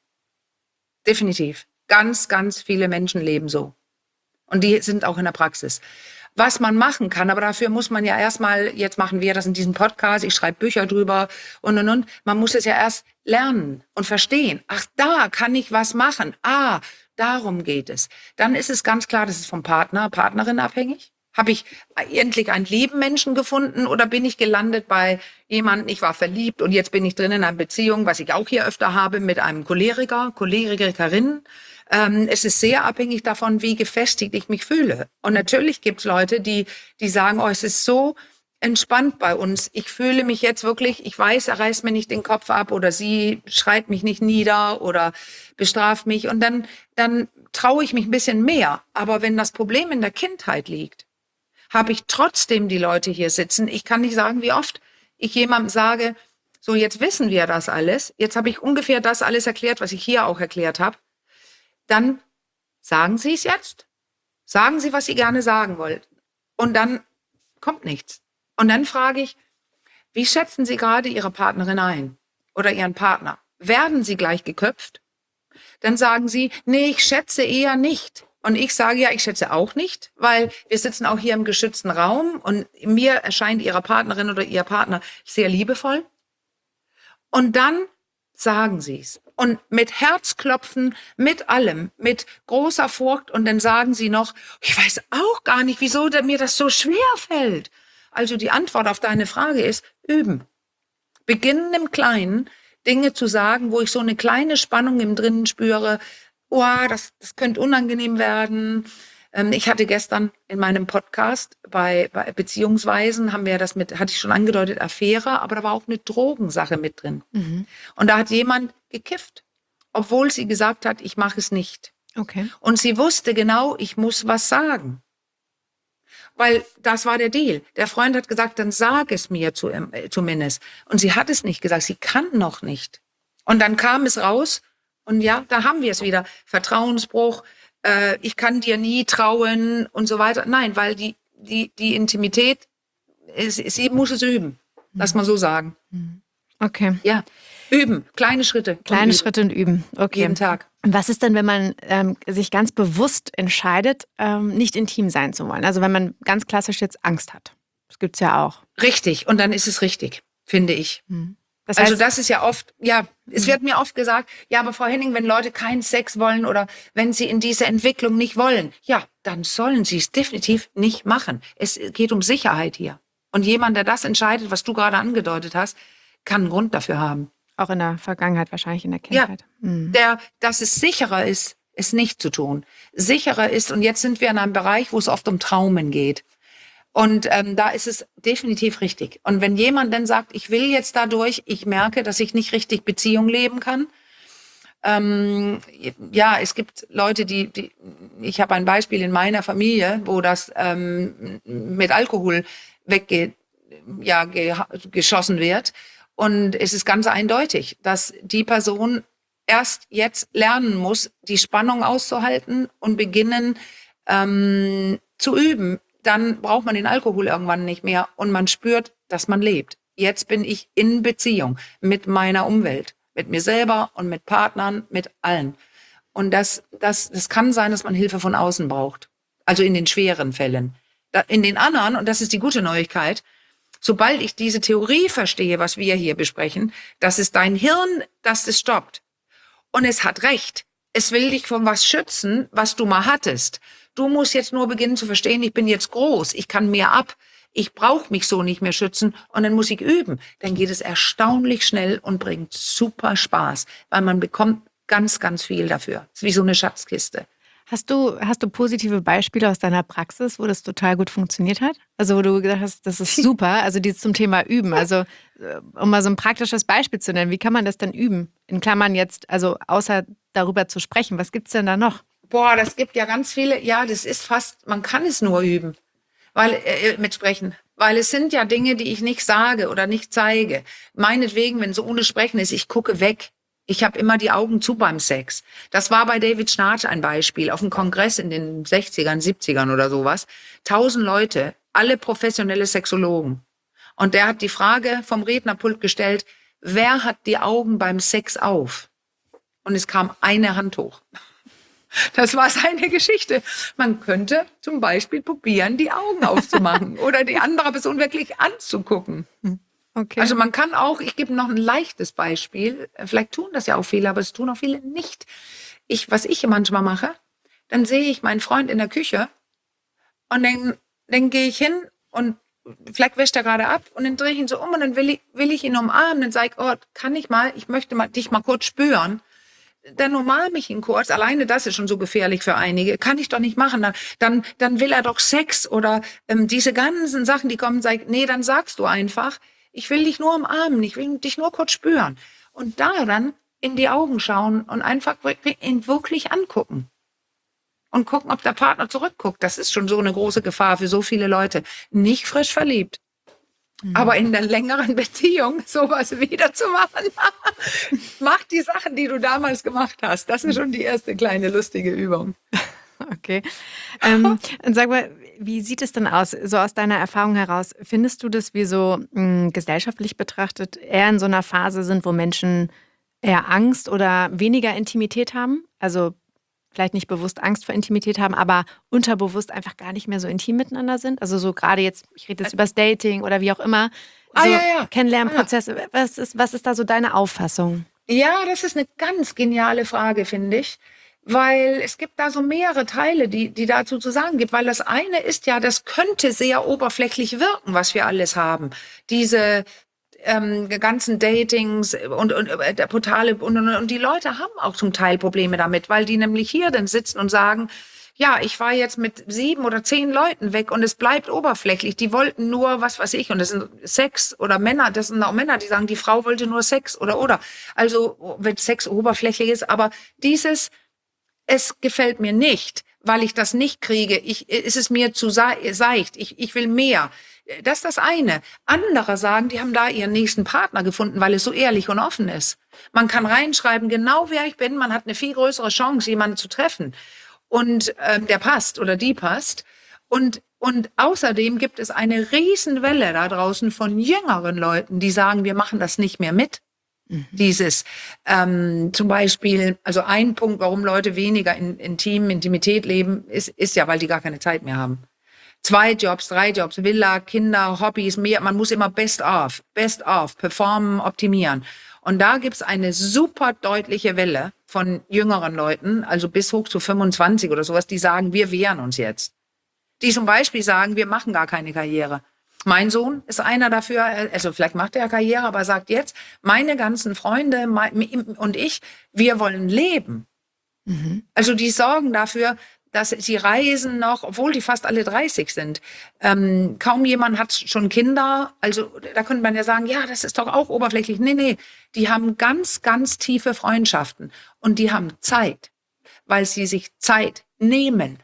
Definitiv. Ganz, ganz viele Menschen leben so. Und die sind auch in der Praxis. was man machen kann. Aber dafür muss man ja erstmal, jetzt machen wir das in diesem Podcast, ich schreibe Bücher drüber und, und, und. Man muss es ja erst lernen und verstehen. Ach, da kann ich was machen. Ah, darum geht es. Dann ist es ganz klar, das ist vom Partner, Partnerin abhängig. Habe ich endlich einen lieben Menschen gefunden oder bin ich gelandet bei jemandem, ich war verliebt und jetzt bin ich drin in einer Beziehung, was ich auch hier öfter habe, mit einem Choleriker, Cholerikerin. Ähm, es ist sehr abhängig davon, wie gefestigt ich mich fühle. Und natürlich gibt es Leute, die, die sagen, oh, es ist so entspannt bei uns. Ich fühle mich jetzt wirklich, ich weiß, er reißt mir nicht den Kopf ab oder sie schreit mich nicht nieder oder bestraft mich. Und dann, dann traue ich mich ein bisschen mehr. Aber wenn das Problem in der Kindheit liegt, habe ich trotzdem die Leute hier sitzen. Ich kann nicht sagen, wie oft ich jemandem sage, so jetzt wissen wir das alles. Jetzt habe ich ungefähr das alles erklärt, was ich hier auch erklärt habe. Dann sagen Sie es jetzt. Sagen Sie, was Sie gerne sagen wollten. Und dann kommt nichts. Und dann frage ich, wie schätzen Sie gerade Ihre Partnerin ein oder Ihren Partner? Werden Sie gleich geköpft? Dann sagen Sie, nee, ich schätze eher nicht. Und ich sage ja, ich schätze auch nicht, weil wir sitzen auch hier im geschützten Raum und mir erscheint Ihre Partnerin oder Ihr Partner sehr liebevoll. Und dann sagen Sie es. Und mit Herzklopfen, mit allem, mit großer Furcht. Und dann sagen Sie noch, ich weiß auch gar nicht, wieso mir das so schwer fällt. Also die Antwort auf deine Frage ist, üben. Beginnen im Kleinen, Dinge zu sagen, wo ich so eine kleine Spannung im Drinnen spüre. Oh, das, das könnte unangenehm werden. Ähm, ich hatte gestern in meinem Podcast bei, bei Beziehungsweisen, haben wir das mit, hatte ich schon angedeutet, Affäre, aber da war auch eine Drogensache mit drin. Mhm. Und da hat jemand gekifft, obwohl sie gesagt hat, ich mache es nicht. Okay. Und sie wusste genau, ich muss was sagen. Weil das war der Deal. Der Freund hat gesagt, dann sag es mir zu, äh, zumindest. Und sie hat es nicht gesagt, sie kann noch nicht. Und dann kam es raus und ja, da haben wir es wieder. Vertrauensbruch, äh, ich kann dir nie trauen und so weiter. Nein, weil die, die, die Intimität, ist, sie muss es üben. Lass mal so sagen. Okay. Ja, üben, kleine Schritte. Kleine und Schritte und üben. Okay. Jeden Tag. Und was ist denn, wenn man ähm, sich ganz bewusst entscheidet, ähm, nicht intim sein zu wollen? Also wenn man ganz klassisch jetzt Angst hat. Das gibt's ja auch. Richtig. Und dann ist es richtig, finde ich. Hm. Das heißt, also das ist ja oft, ja, es wird mir oft gesagt, ja, aber Frau Henning, wenn Leute keinen Sex wollen oder wenn sie in diese Entwicklung nicht wollen, ja, dann sollen sie es definitiv nicht machen. Es geht um Sicherheit hier. Und jemand, der das entscheidet, was du gerade angedeutet hast, kann einen Grund dafür haben. Auch in der Vergangenheit, wahrscheinlich in der Kindheit. Ja, mhm. der, dass es sicherer ist, es nicht zu tun. Sicherer ist, und jetzt sind wir in einem Bereich, wo es oft um Traumen geht. Und ähm, da ist es definitiv richtig. Und wenn jemand dann sagt, ich will jetzt dadurch, ich merke, dass ich nicht richtig Beziehung leben kann. Ähm, ja, es gibt Leute, die, die ich habe ein Beispiel in meiner Familie, wo das ähm, mit Alkohol wegge, ja, ge, geschossen wird. Und es ist ganz eindeutig, dass die Person erst jetzt lernen muss, die Spannung auszuhalten und beginnen ähm, zu üben. Dann braucht man den Alkohol irgendwann nicht mehr und man spürt, dass man lebt. Jetzt bin ich in Beziehung mit meiner Umwelt, mit mir selber und mit Partnern, mit allen. Und das, das, das kann sein, dass man Hilfe von außen braucht. Also in den schweren Fällen. In den anderen, und das ist die gute Neuigkeit, sobald ich diese Theorie verstehe, was wir hier besprechen, das ist dein Hirn, das es stoppt. Und es hat recht. Es will dich von was schützen, was du mal hattest. Du musst jetzt nur beginnen zu verstehen, ich bin jetzt groß, ich kann mehr ab, ich brauche mich so nicht mehr schützen und dann muss ich üben. Dann geht es erstaunlich schnell und bringt super Spaß, weil man bekommt ganz, ganz viel dafür. Es ist wie so eine Schatzkiste. Hast du, hast du positive Beispiele aus deiner Praxis, wo das total gut funktioniert hat? Also wo du gesagt hast, das ist super, also die zum Thema Üben. Also um mal so ein praktisches Beispiel zu nennen, wie kann man das denn üben? In Klammern jetzt, also außer darüber zu sprechen, was gibt's denn da noch? Boah, das gibt ja ganz viele, ja, das ist fast, man kann es nur üben, weil äh, mit Sprechen. Weil es sind ja Dinge, die ich nicht sage oder nicht zeige. Meinetwegen, wenn so ohne Sprechen ist, ich gucke weg. Ich habe immer die Augen zu beim Sex. Das war bei David Schnarch ein Beispiel auf einem Kongress in den sechzigern, siebzigern oder sowas. Tausend Leute, alle professionelle Sexologen. Und der hat die Frage vom Rednerpult gestellt, wer hat die Augen beim Sex auf? Und es kam eine Hand hoch. Das war seine Geschichte. Man könnte zum Beispiel probieren, die Augen aufzumachen oder die andere Person wirklich anzugucken. Okay. Also man kann auch, ich gebe noch ein leichtes Beispiel, vielleicht tun das ja auch viele, aber es tun auch viele nicht. Ich, was ich manchmal mache, dann sehe ich meinen Freund in der Küche und dann, dann gehe ich hin und vielleicht wäscht er gerade ab und dann drehe ich ihn so um und dann will ich, will ich ihn umarmen. Dann sage ich, oh, kann ich mal, ich möchte mal, dich mal kurz spüren. Dann umarme ich ihn kurz. Alleine das ist schon so gefährlich für einige. Kann ich doch nicht machen. Dann, dann, dann will er doch Sex oder ähm, diese ganzen Sachen, die kommen, sag, nee, dann sagst du einfach, ich will dich nur umarmen, ich will dich nur kurz spüren. Und da dann in die Augen schauen und einfach ihn wirklich angucken. Und gucken, ob der Partner zurückguckt. Das ist schon so eine große Gefahr für so viele Leute. Nicht frisch verliebt. Mhm. Aber in einer längeren Beziehung sowas wieder zu machen. Mach die Sachen, die du damals gemacht hast. Das ist schon die erste kleine lustige Übung. Okay. Ähm, und sag mal, wie sieht es denn aus, so aus deiner Erfahrung heraus? Findest du, dass wir so mh, gesellschaftlich betrachtet eher in so einer Phase sind, wo Menschen eher Angst oder weniger Intimität haben? Also vielleicht nicht bewusst Angst vor Intimität haben, aber unterbewusst einfach gar nicht mehr so intim miteinander sind? Also so gerade jetzt, ich rede jetzt über das Dating oder wie auch immer, so ah, ja, ja. Kennenlernprozesse. Ah, ja. Was ist, was ist da so deine Auffassung? Ja, das ist eine ganz geniale Frage, finde ich. Weil es gibt da so mehrere Teile, die, die dazu zu sagen gibt. Weil das eine ist ja, das könnte sehr oberflächlich wirken, was wir alles haben. Diese ähm, ganzen Datings und, und äh, Portale und, und, und die Leute haben auch zum Teil Probleme damit, weil die nämlich hier dann sitzen und sagen, ja, ich war jetzt mit sieben oder zehn Leuten weg und es bleibt oberflächlich. Die wollten nur, was weiß ich, und das sind Sex oder Männer, das sind auch Männer, die sagen, die Frau wollte nur Sex oder, oder. Also, wenn Sex oberflächlich ist, aber dieses, es gefällt mir nicht, weil ich das nicht kriege. Ich, es ist mir zu seicht. Ich, ich will mehr. Das ist das eine. Andere sagen, die haben da ihren nächsten Partner gefunden, weil es so ehrlich und offen ist. Man kann reinschreiben, genau wer ich bin. Man hat eine viel größere Chance, jemanden zu treffen. Und ähm, der passt oder die passt. Und, und außerdem gibt es eine Riesenwelle da draußen von jüngeren Leuten, die sagen, wir machen das nicht mehr mit. Mhm. Dieses ähm, zum Beispiel, also ein Punkt, warum Leute weniger in intim, Intimität leben, ist, ist ja, weil die gar keine Zeit mehr haben. Zwei Jobs, drei Jobs, Villa, Kinder, Hobbys, mehr. Man muss immer best of, best of, performen, optimieren. Und da gibt's eine super deutliche Welle von jüngeren Leuten, also bis hoch zu fünfundzwanzig oder sowas, die sagen, wir wehren uns jetzt. Die zum Beispiel sagen, wir machen gar keine Karriere. Mein Sohn ist einer dafür, also vielleicht macht er Karriere, aber sagt jetzt, meine ganzen Freunde und ich, wir wollen leben. Mhm. Also die sorgen dafür, dass sie reisen noch, obwohl die fast alle dreißig sind. Ähm, kaum jemand hat schon Kinder. Also da könnte man ja sagen, ja, das ist doch auch oberflächlich. Nee, nee, die haben ganz, ganz tiefe Freundschaften. Und die haben Zeit, weil sie sich Zeit nehmen.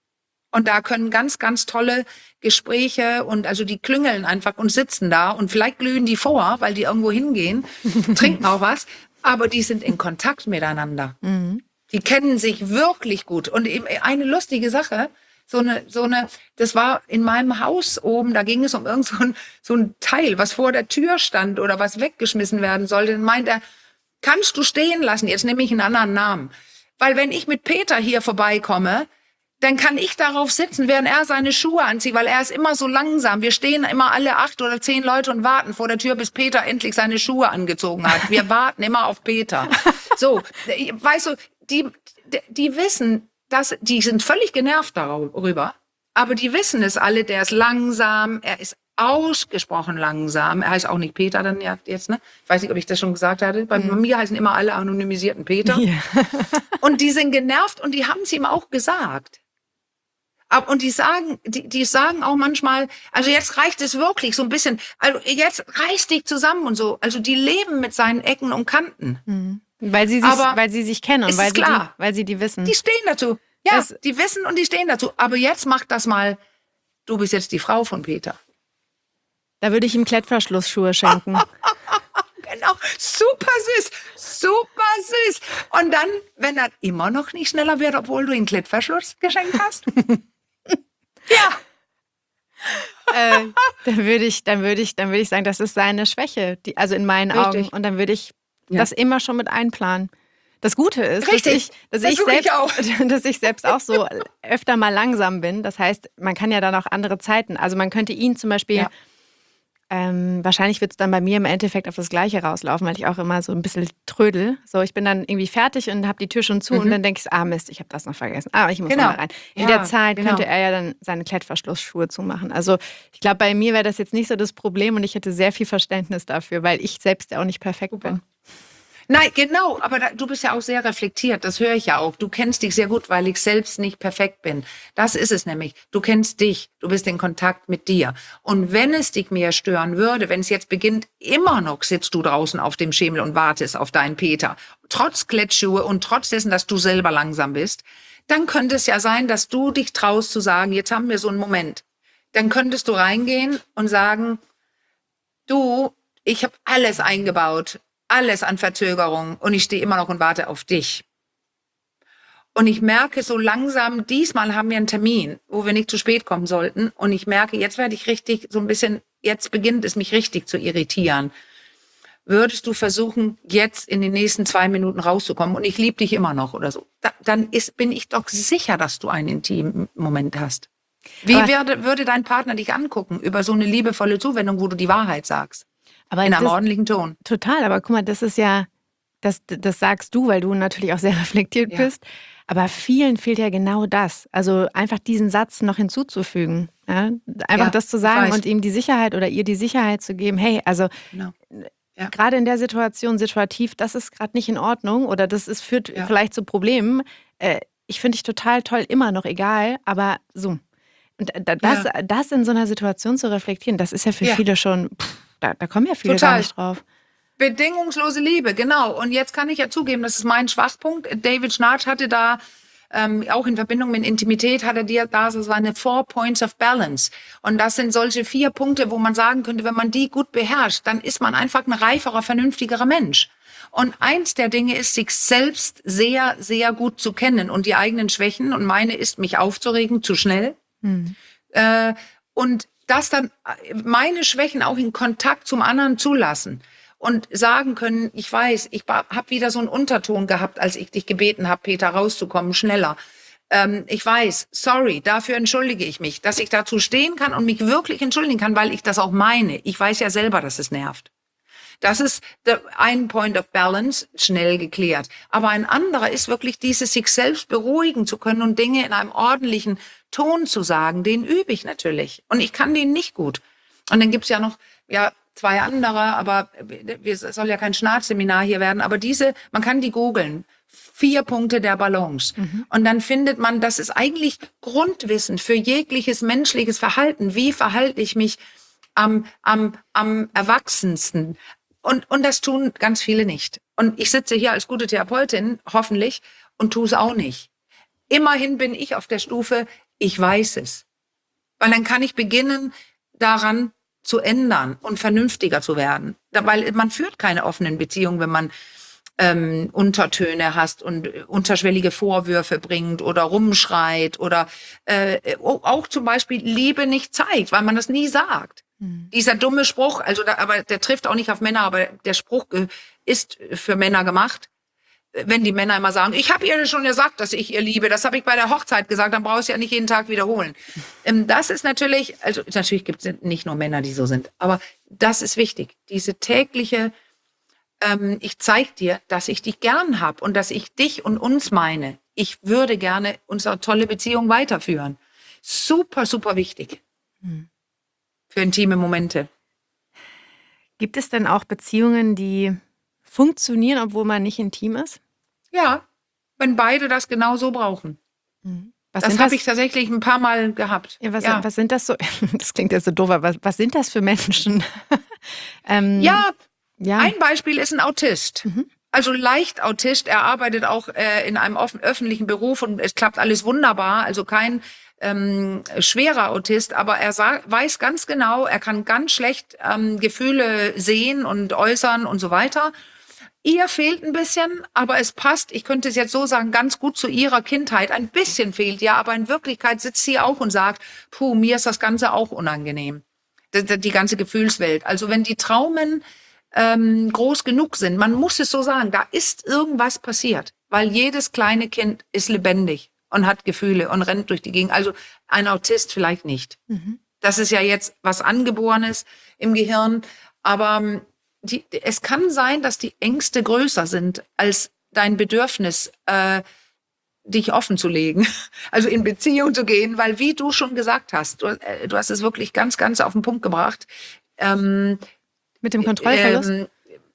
Und da können ganz, ganz tolle Gespräche und also die klüngeln einfach und sitzen da und vielleicht glühen die vor, weil die irgendwo hingehen, trinken auch was, aber die sind in Kontakt miteinander. Mhm. Die kennen sich wirklich gut. Und eben eine lustige Sache, so eine, so eine, das war in meinem Haus oben, da ging es um irgend so ein, so ein Teil, was vor der Tür stand oder was weggeschmissen werden sollte. Dann meint er, kannst du stehen lassen? Jetzt nehme ich einen anderen Namen. Weil wenn ich mit Peter hier vorbeikomme, dann kann ich darauf sitzen, während er seine Schuhe anzieht, weil er ist immer so langsam. Wir stehen immer alle acht oder zehn Leute und warten vor der Tür, bis Peter endlich seine Schuhe angezogen hat. Wir warten immer auf Peter. So, weißt du, die, die wissen, dass, die sind völlig genervt darüber, aber die wissen es alle, der ist langsam, er ist ausgesprochen langsam. Er heißt auch nicht Peter dann jetzt, ne? Ich weiß nicht, ob ich das schon gesagt hatte. Bei mhm. mir heißen immer alle anonymisierten Peter. Ja. Und die sind genervt und die haben es ihm auch gesagt. Und die sagen, die, die sagen auch manchmal, also jetzt reicht es wirklich so ein bisschen, also jetzt reiß dich zusammen und so. Also die leben mit seinen Ecken und Kanten. Mhm. Weil sie sich, aber weil sie sich kennen und weil sie, die, weil sie die wissen. Die stehen dazu. Ja, es, die wissen und die stehen dazu. Aber jetzt mach das mal, du bist jetzt die Frau von Peter. Da würde ich ihm Klettverschlussschuhe schenken. Genau, super süß, super süß. Und dann, wenn er immer noch nicht schneller wird, obwohl du ihn Klettverschluss geschenkt hast. Ja. äh, dann würde ich, dann würde ich, dann würde ich sagen, das ist seine Schwäche, die, also in meinen Richtig. Augen. Und dann würde ich ja. das immer schon mit einplanen. Das Gute ist, dass Richtig, ich, dass das ich suche ich selbst, auch. dass ich selbst auch so öfter mal langsam bin. Das heißt, man kann ja dann auch andere Zeiten. Also man könnte ihn zum Beispiel, Ja. ähm, wahrscheinlich wird es dann bei mir im Endeffekt auf das Gleiche rauslaufen, weil ich auch immer so ein bisschen trödel. So, ich bin dann irgendwie fertig und habe die Tür schon zu und Mhm. dann denke ich, ah Mist, ich habe das noch vergessen. Ah, ich muss Genau. noch mal rein. In Ja, der Zeit genau. könnte er ja dann seine Klettverschlussschuhe zumachen. Also ich glaube, bei mir wäre das jetzt nicht so das Problem und ich hätte sehr viel Verständnis dafür, weil ich selbst ja auch nicht perfekt Super. bin. Nein, genau, aber da, du bist ja auch sehr reflektiert, das höre ich ja auch. Du kennst dich sehr gut, weil ich selbst nicht perfekt bin. Das ist es nämlich. Du kennst dich, du bist in Kontakt mit dir. Und wenn es dich mehr stören würde, wenn es jetzt beginnt, immer noch sitzt du draußen auf dem Schemel und wartest auf deinen Peter, trotz Klettschuhe und trotz dessen, dass du selber langsam bist, dann könnte es ja sein, dass du dich traust zu sagen, jetzt haben wir so einen Moment. Dann könntest du reingehen und sagen, du, ich habe alles eingebaut, alles an Verzögerung und ich stehe immer noch und warte auf dich. Und ich merke so langsam, diesmal haben wir einen Termin, wo wir nicht zu spät kommen sollten. Und ich merke, jetzt werde ich richtig so ein bisschen, jetzt beginnt es mich richtig zu irritieren. Würdest du versuchen, jetzt in den nächsten zwei Minuten rauszukommen und ich liebe dich immer noch oder so, da, dann ist, bin ich doch sicher, dass du einen intimen Moment hast. Wie Aber- würde, würde dein Partner dich angucken über so eine liebevolle Zuwendung, wo du die Wahrheit sagst? Aber In einem das, ordentlichen Ton. total, aber guck mal, das ist ja, das, das sagst du, weil du natürlich auch sehr reflektiert Ja. bist. Aber vielen fehlt ja genau das. Also einfach diesen Satz noch hinzuzufügen. Ja? Einfach Ja, das zu ich sagen weiß. und ihm die Sicherheit oder ihr die Sicherheit zu geben, hey, also Genau. Ja. gerade in der Situation situativ, das ist gerade nicht in Ordnung oder das ist, führt Ja. vielleicht zu Problemen. Äh, ich finde dich total toll, immer noch egal, aber so. Und da- das, Ja. das in so einer Situation zu reflektieren, das ist ja für Ja. viele schon, pff, da, da kommen ja viele Total. gar nicht drauf. Bedingungslose Liebe, genau. Und jetzt kann ich ja zugeben, das ist mein Schwachpunkt. David Schnarch hatte da, ähm, auch in Verbindung mit Intimität, hatte dir da so seine Four Points of Balance. Und das sind solche vier Punkte, wo man sagen könnte, wenn man die gut beherrscht, dann ist man einfach ein reiferer, vernünftigerer Mensch. Und eins der Dinge ist, sich selbst sehr, sehr gut zu kennen und die eigenen Schwächen. Und meine ist, mich aufzuregen, zu schnell. Hm. Äh, und das dann, meine Schwächen auch in Kontakt zum anderen zulassen. Und sagen können, ich weiß, ich habe wieder so einen Unterton gehabt, als ich dich gebeten habe, Peter, rauszukommen, schneller. Ähm, ich weiß, sorry, dafür entschuldige ich mich, dass ich dazu stehen kann und mich wirklich entschuldigen kann, weil ich das auch meine. Ich weiß ja selber, dass es nervt. Das ist der, ein Point of Balance, schnell geklärt. Aber ein anderer ist wirklich dieses, sich selbst beruhigen zu können und Dinge in einem ordentlichen Ton zu sagen. Den übe ich natürlich. Und ich kann den nicht gut. Und dann gibt's ja noch, ja, zwei andere, aber es soll ja kein Schnarchseminar hier werden, aber diese, man kann die googeln. Vier Punkte der Balance. Mhm. Und dann findet man, das ist eigentlich Grundwissen für jegliches menschliches Verhalten. Wie verhalte ich mich am, am, am erwachsensten? Und, und das tun ganz viele nicht. Und ich sitze hier als gute Therapeutin, hoffentlich, und tue es auch nicht. Immerhin bin ich auf der Stufe, ich weiß es. Weil dann kann ich beginnen, daran zu ändern und vernünftiger zu werden. Weil man führt keine offenen Beziehungen, wenn man ähm, Untertöne hast und unterschwellige Vorwürfe bringt oder rumschreit oder äh, auch zum Beispiel Liebe nicht zeigt, weil man das nie sagt. Hm. Dieser dumme Spruch, also da, aber der trifft auch nicht auf Männer, aber der Spruch ist für Männer gemacht. Wenn die Männer immer sagen, ich habe ihr schon gesagt, dass ich ihr liebe, das habe ich bei der Hochzeit gesagt, dann brauchst du ja nicht jeden Tag wiederholen. Das ist natürlich, also natürlich gibt es nicht nur Männer, die so sind, aber das ist wichtig. Diese tägliche, ähm, ich zeig dir, dass ich dich gern habe und dass ich dich und uns meine. Ich würde gerne unsere tolle Beziehung weiterführen. Super, super wichtig. Hm. Für intime Momente. Gibt es denn auch Beziehungen, die funktionieren, obwohl man nicht intim ist? Ja, wenn beide das genau so brauchen. Mhm. Das habe ich tatsächlich ein paar Mal gehabt. Ja, was, ja. was sind das so? Das klingt jetzt so doof, aber was, was sind das für Menschen? ähm, ja, ja, ein Beispiel ist ein Autist. Mhm. Also leicht Autist. Er arbeitet auch äh, in einem offen, öffentlichen Beruf und es klappt alles wunderbar. Also kein ähm, schwerer Autist, aber er weiß ganz genau, er kann ganz schlecht ähm, Gefühle sehen und äußern und so weiter. Ihr fehlt ein bisschen, aber es passt, ich könnte es jetzt so sagen, ganz gut zu ihrer Kindheit. Ein bisschen fehlt ja, aber in Wirklichkeit sitzt sie auch und sagt, puh, mir ist das Ganze auch unangenehm. Die, die ganze Gefühlswelt. Also wenn die Traumen ähm, groß genug sind. Man muss es so sagen, da ist irgendwas passiert, weil jedes kleine Kind ist lebendig und hat Gefühle und rennt durch die Gegend. Also ein Autist vielleicht nicht. Mhm. Das ist ja jetzt was Angeborenes im Gehirn, aber die, es kann sein, dass die Ängste größer sind als dein Bedürfnis, äh, dich offen zu legen, also in Beziehung zu gehen, weil wie du schon gesagt hast, du, äh, du hast es wirklich ganz, ganz auf den Punkt gebracht. Ähm, Mit dem Kontrollverlust? Ähm,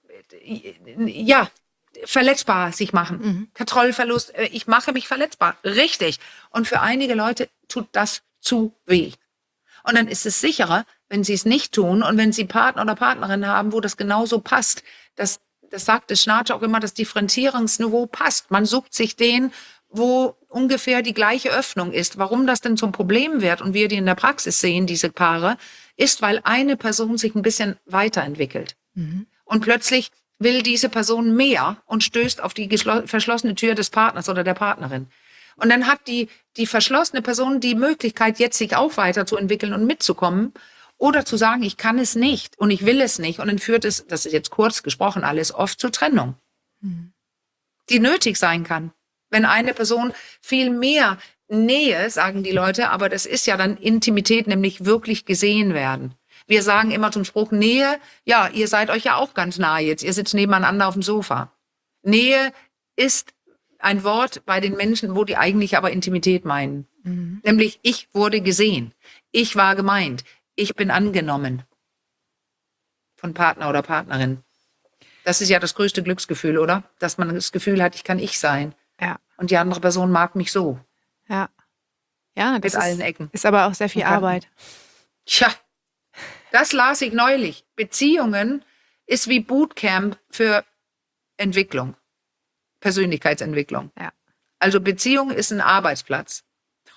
ja, verletzbar sich machen. Mhm. Kontrollverlust, äh, ich mache mich verletzbar. Richtig. Und für einige Leute tut das zu weh. Und dann ist es sicherer, wenn sie es nicht tun und wenn sie Partner oder Partnerin haben, wo das genauso passt. Das, das sagt es Schnarch auch immer, das Differenzierungsniveau passt. Man sucht sich den, wo ungefähr die gleiche Öffnung ist. Warum das denn zum Problem wird und wir die in der Praxis sehen, diese Paare, ist, weil eine Person sich ein bisschen weiterentwickelt. Mhm. Und plötzlich will diese Person mehr und stößt auf die verschlossene Tür des Partners oder der Partnerin. Und dann hat die, die verschlossene Person die Möglichkeit, jetzt sich auch weiterzuentwickeln und mitzukommen oder zu sagen, ich kann es nicht und ich will es nicht. Und dann führt es, das ist jetzt kurz gesprochen alles, oft zur Trennung, Mhm. die nötig sein kann. Wenn eine Person viel mehr Nähe, sagen die Leute, aber das ist ja dann Intimität, nämlich wirklich gesehen werden. Wir sagen immer zum Spruch Nähe, ja, ihr seid euch ja auch ganz nah jetzt, ihr sitzt nebeneinander auf dem Sofa. Nähe ist ein Wort bei den Menschen, wo die eigentlich aber Intimität meinen. Mhm. Nämlich, ich wurde gesehen, ich war gemeint, ich bin angenommen von Partner oder Partnerin. Das ist ja das größte Glücksgefühl, oder? Dass man das Gefühl hat, ich kann ich sein. Ja. Und die andere Person mag mich so. Ja. Ja, das Mit ist, allen Ecken. ist aber auch sehr viel Und Kanten. Arbeit. Tja, das las ich neulich. Beziehungen ist wie Bootcamp für Entwicklung, Persönlichkeitsentwicklung. Ja. Also Beziehung ist ein Arbeitsplatz.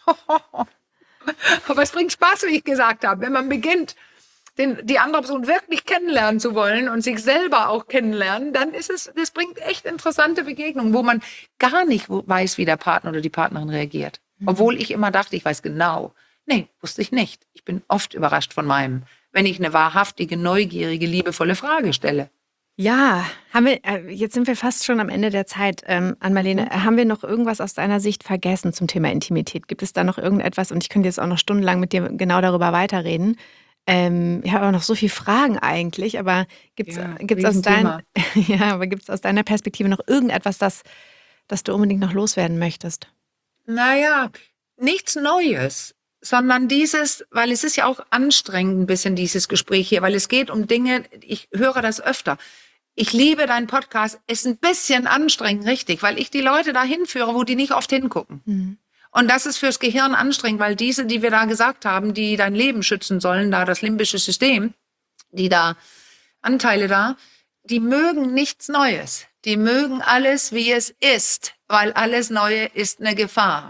Aber es bringt Spaß, wie ich gesagt habe, wenn man beginnt, den, die andere Person wirklich kennenlernen zu wollen und sich selber auch kennenlernen, dann ist es, das bringt echt interessante Begegnungen, wo man gar nicht weiß, wie der Partner oder die Partnerin reagiert. Mhm. Obwohl ich immer dachte, ich weiß genau. Nee, wusste ich nicht. Ich bin oft überrascht von meinem, wenn ich eine wahrhaftige, neugierige, liebevolle Frage stelle. Ja, haben wir, jetzt sind wir fast schon am Ende der Zeit. Ähm, Ann-Marlene, mhm. haben wir noch irgendwas aus deiner Sicht vergessen zum Thema Intimität? Gibt es da noch irgendetwas? Und ich könnte jetzt auch noch stundenlang mit dir genau darüber weiterreden. Ähm, ich habe auch noch so viele Fragen eigentlich, aber gibt es ja, aus, dein, ja, aus deiner Perspektive noch irgendetwas, das, das du unbedingt noch loswerden möchtest? Naja, nichts Neues, sondern dieses, weil es ist ja auch anstrengend ein bisschen, dieses Gespräch hier, weil es geht um Dinge, ich höre das öfter. Ich liebe deinen Podcast, ist ein bisschen anstrengend, richtig, weil ich die Leute da hinführe, wo die nicht oft hingucken. Mhm. Und das ist fürs Gehirn anstrengend, weil diese, die wir da gesagt haben, die dein Leben schützen sollen, da das limbische System, die da Anteile da, die mögen nichts Neues. Die mögen alles, wie es ist, weil alles Neue ist eine Gefahr.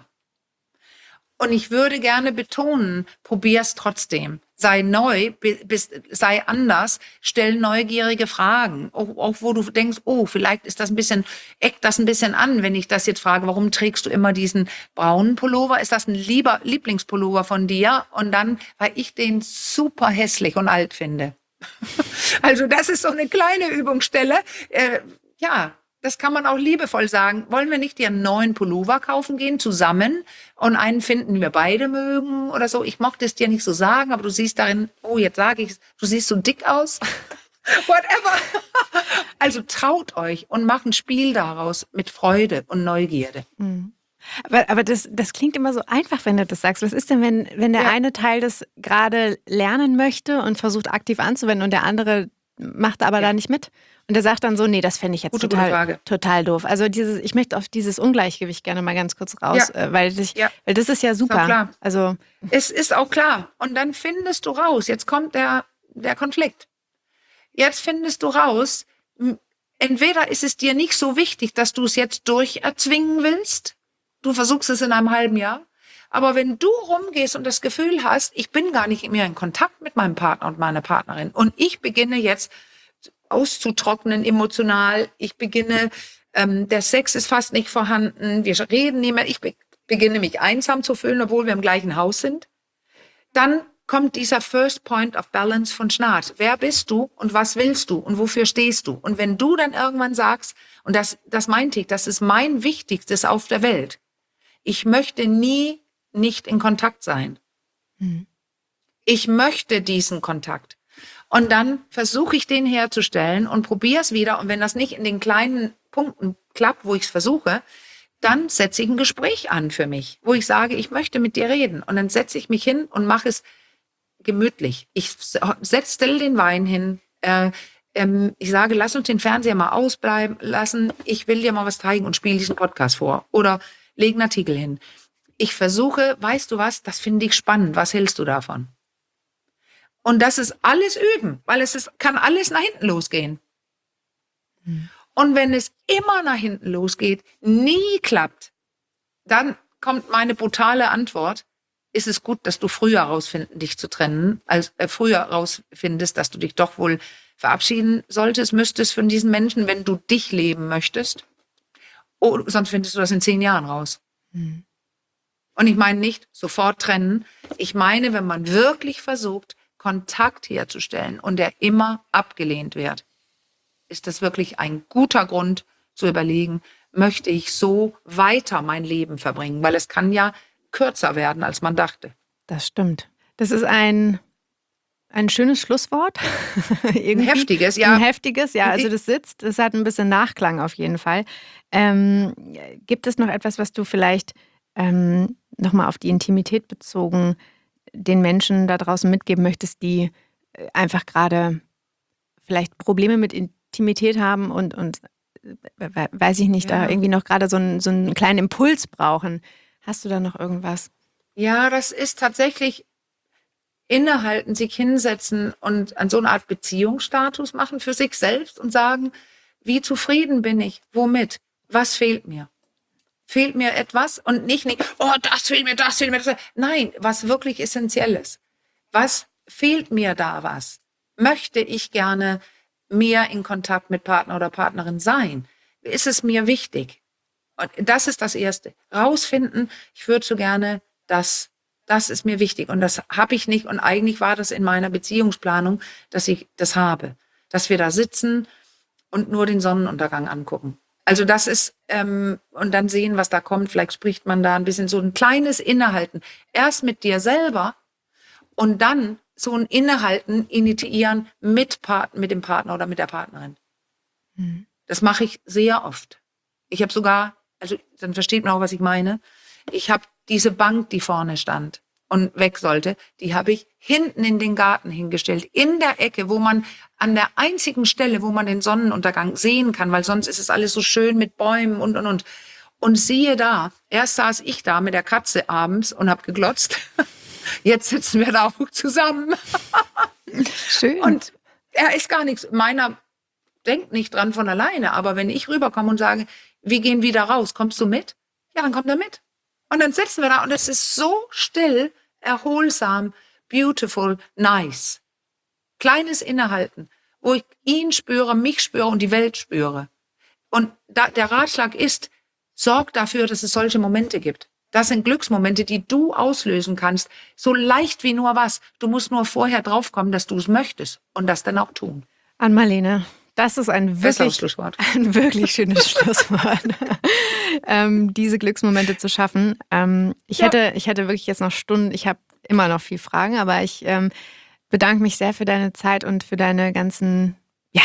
Und ich würde gerne betonen, probier's trotzdem. Sei neu, bist, sei anders, stell neugierige Fragen. Auch, auch wo du denkst, oh, vielleicht ist das ein bisschen, eckt das ein bisschen an, wenn ich das jetzt frage, warum trägst du immer diesen braunen Pullover? Ist das ein lieber Lieblingspullover von dir? Und dann, weil ich den super hässlich und alt finde. Also das ist so eine kleine Übungsstelle. Äh, ja, das kann man auch liebevoll sagen. Wollen wir nicht dir einen neuen Pullover kaufen gehen, zusammen? Und einen finden, den wir beide mögen oder so. Ich mochte es dir nicht so sagen, aber du siehst darin, oh, jetzt sage ich es, du siehst so dick aus. Whatever. Also traut euch und macht ein Spiel daraus mit Freude und Neugierde. Mhm. Aber, aber das, das klingt immer so einfach, wenn du das sagst. Was ist denn, wenn, wenn der ja. eine Teil das gerade lernen möchte und versucht aktiv anzuwenden und der andere macht aber ja. da nicht mit? Und der sagt dann so, nee, das fände ich jetzt gute, total, gute total doof. Also dieses, ich möchte auf dieses Ungleichgewicht gerne mal ganz kurz raus, ja. weil, ich, ja. weil das ist ja super. Ist auch klar. Also es ist auch klar. Und dann findest du raus, jetzt kommt der, der Konflikt. Jetzt findest du raus, entweder ist es dir nicht so wichtig, dass du es jetzt durcherzwingen willst, du versuchst es in einem halben Jahr, aber wenn du rumgehst und das Gefühl hast, ich bin gar nicht mehr in Kontakt mit meinem Partner und meiner Partnerin und ich beginne jetzt auszutrocknen emotional, ich beginne, ähm, der Sex ist fast nicht vorhanden, wir reden nicht mehr, ich be- beginne mich einsam zu fühlen, obwohl wir im gleichen Haus sind, dann kommt dieser First Point of Balance von Schnarch. Wer bist du und was willst du und wofür stehst du? Und wenn du dann irgendwann sagst, und das, das meinte ich, das ist mein Wichtigstes auf der Welt, ich möchte nie nicht in Kontakt sein. Mhm. Ich möchte diesen Kontakt. Und dann versuche ich den herzustellen und probiere es wieder. Und wenn das nicht in den kleinen Punkten klappt, wo ich es versuche, dann setze ich ein Gespräch an für mich, wo ich sage, ich möchte mit dir reden. Und dann setze ich mich hin und mache es gemütlich. Ich setze still den Wein hin. Äh, ähm, ich sage, lass uns den Fernseher mal ausbleiben lassen. Ich will dir mal was zeigen und spiele diesen Podcast vor. Oder lege einen Artikel hin. Ich versuche, weißt du was, das finde ich spannend. Was hältst du davon? Und das ist alles üben, weil es ist, kann alles nach hinten losgehen. Hm. Und wenn es immer nach hinten losgeht, nie klappt, dann kommt meine brutale Antwort, ist es gut, dass du früher rausfinden, dich zu trennen, als äh, früher rausfindest, dass du dich doch wohl verabschieden solltest, müsstest von diesen Menschen, wenn du dich leben möchtest. Oh, sonst findest du das in zehn Jahren raus. Hm. Und ich meine nicht sofort trennen. Ich meine, wenn man wirklich versucht, Kontakt herzustellen und der immer abgelehnt wird, ist das wirklich ein guter Grund zu überlegen, möchte ich so weiter mein Leben verbringen? Weil es kann ja kürzer werden, als man dachte. Das stimmt. Das ist ein, ein schönes Schlusswort. Ein heftiges, ja. Ein heftiges, ja. Also das sitzt, das hat ein bisschen Nachklang auf jeden Fall. Ähm, gibt es noch etwas, was du vielleicht ähm, nochmal auf die Intimität bezogen den Menschen da draußen mitgeben möchtest, die einfach gerade vielleicht Probleme mit Intimität haben und, und weiß ich nicht, ja. da irgendwie noch gerade so einen, so einen kleinen Impuls brauchen. Hast du da noch irgendwas? Ja, das ist tatsächlich innehalten, sich hinsetzen und an so eine Art Beziehungsstatus machen für sich selbst und sagen, wie zufrieden bin ich? Womit? Was fehlt mir? Fehlt mir etwas? Und nicht, nicht, oh, das fehlt mir, das fehlt mir. Das. Nein, was wirklich Essentielles. Was fehlt mir da was? Möchte ich gerne mehr in Kontakt mit Partner oder Partnerin sein? Ist es mir wichtig? Und das ist das Erste. Rausfinden, ich würde so gerne, das, das ist mir wichtig. Und das habe ich nicht. Und eigentlich war das in meiner Beziehungsplanung, dass ich das habe. Dass wir da sitzen und nur den Sonnenuntergang angucken. Also das ist, ähm, und dann sehen, was da kommt. Vielleicht spricht man da ein bisschen so ein kleines Innehalten. Erst mit dir selber und dann so ein Innehalten initiieren mit, Part, mit dem Partner oder mit der Partnerin. Mhm. Das mache ich sehr oft. Ich habe sogar, also dann versteht man auch, was ich meine. Ich habe diese Bank, die vorne stand und weg sollte, die habe ich hinten in den Garten hingestellt, in der Ecke, wo man an der einzigen Stelle, wo man den Sonnenuntergang sehen kann, weil sonst ist es alles so schön mit Bäumen und, und, und. Und siehe da, erst saß ich da mit der Katze abends und habe geglotzt. Jetzt sitzen wir da auch zusammen. Schön. Und er ist gar nichts, meiner denkt nicht dran von alleine, aber wenn ich rüberkomme und sage, wir gehen wieder raus, kommst du mit? Ja, dann kommt er mit. Und dann sitzen wir da und es ist so still, erholsam, beautiful, nice. Kleines Innehalten, wo ich ihn spüre, mich spüre und die Welt spüre. Und da, der Ratschlag ist, sorg dafür, dass es solche Momente gibt. Das sind Glücksmomente, die du auslösen kannst, so leicht wie nur was. Du musst nur vorher draufkommen, dass du es möchtest und das dann auch tun. Ann-Marlene, das ist ein wirklich, ein wirklich schönes Schlusswort, ähm, diese Glücksmomente zu schaffen. Ähm, ich, ja. hätte, ich hätte wirklich jetzt noch Stunden, ich habe immer noch viel Fragen, aber ich ähm, bedanke mich sehr für deine Zeit und für deine ganzen ja,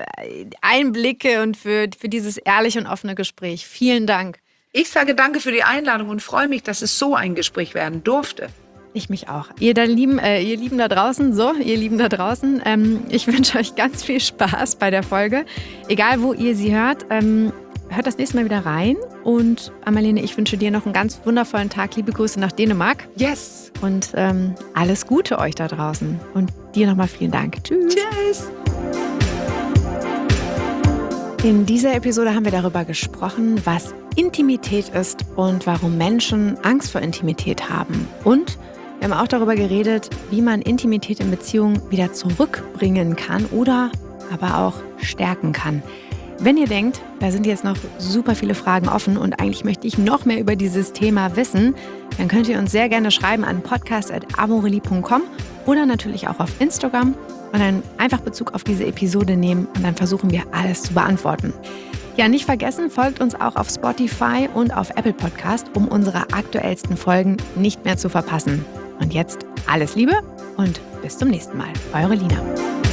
Einblicke und für, für dieses ehrliche und offene Gespräch. Vielen Dank. Ich sage danke für die Einladung und freue mich, dass es so ein Gespräch werden durfte. Ich mich auch. Ihr, da Lieben, äh, ihr Lieben da draußen, so, ihr Lieben da draußen, ähm, ich wünsche euch ganz viel Spaß bei der Folge. Egal, wo ihr sie hört, ähm, hört das nächste Mal wieder rein. Und Ann-Marlene, ich wünsche dir noch einen ganz wundervollen Tag. Liebe Grüße nach Dänemark. Yes. Und ähm, alles Gute euch da draußen. Und dir nochmal vielen Dank. Tschüss. Tschüss. In dieser Episode haben wir darüber gesprochen, was Intimität ist und warum Menschen Angst vor Intimität haben. Und wir haben auch darüber geredet, wie man Intimität in Beziehungen wieder zurückbringen kann oder aber auch stärken kann. Wenn ihr denkt, da sind jetzt noch super viele Fragen offen und eigentlich möchte ich noch mehr über dieses Thema wissen, dann könnt ihr uns sehr gerne schreiben an podcast at amorelie punkt com oder natürlich auch auf Instagram und dann einfach Bezug auf diese Episode nehmen und dann versuchen wir alles zu beantworten. Ja, nicht vergessen, folgt uns auch auf Spotify und auf Apple Podcast, um unsere aktuellsten Folgen nicht mehr zu verpassen. Und jetzt alles Liebe und bis zum nächsten Mal. Eure Lina.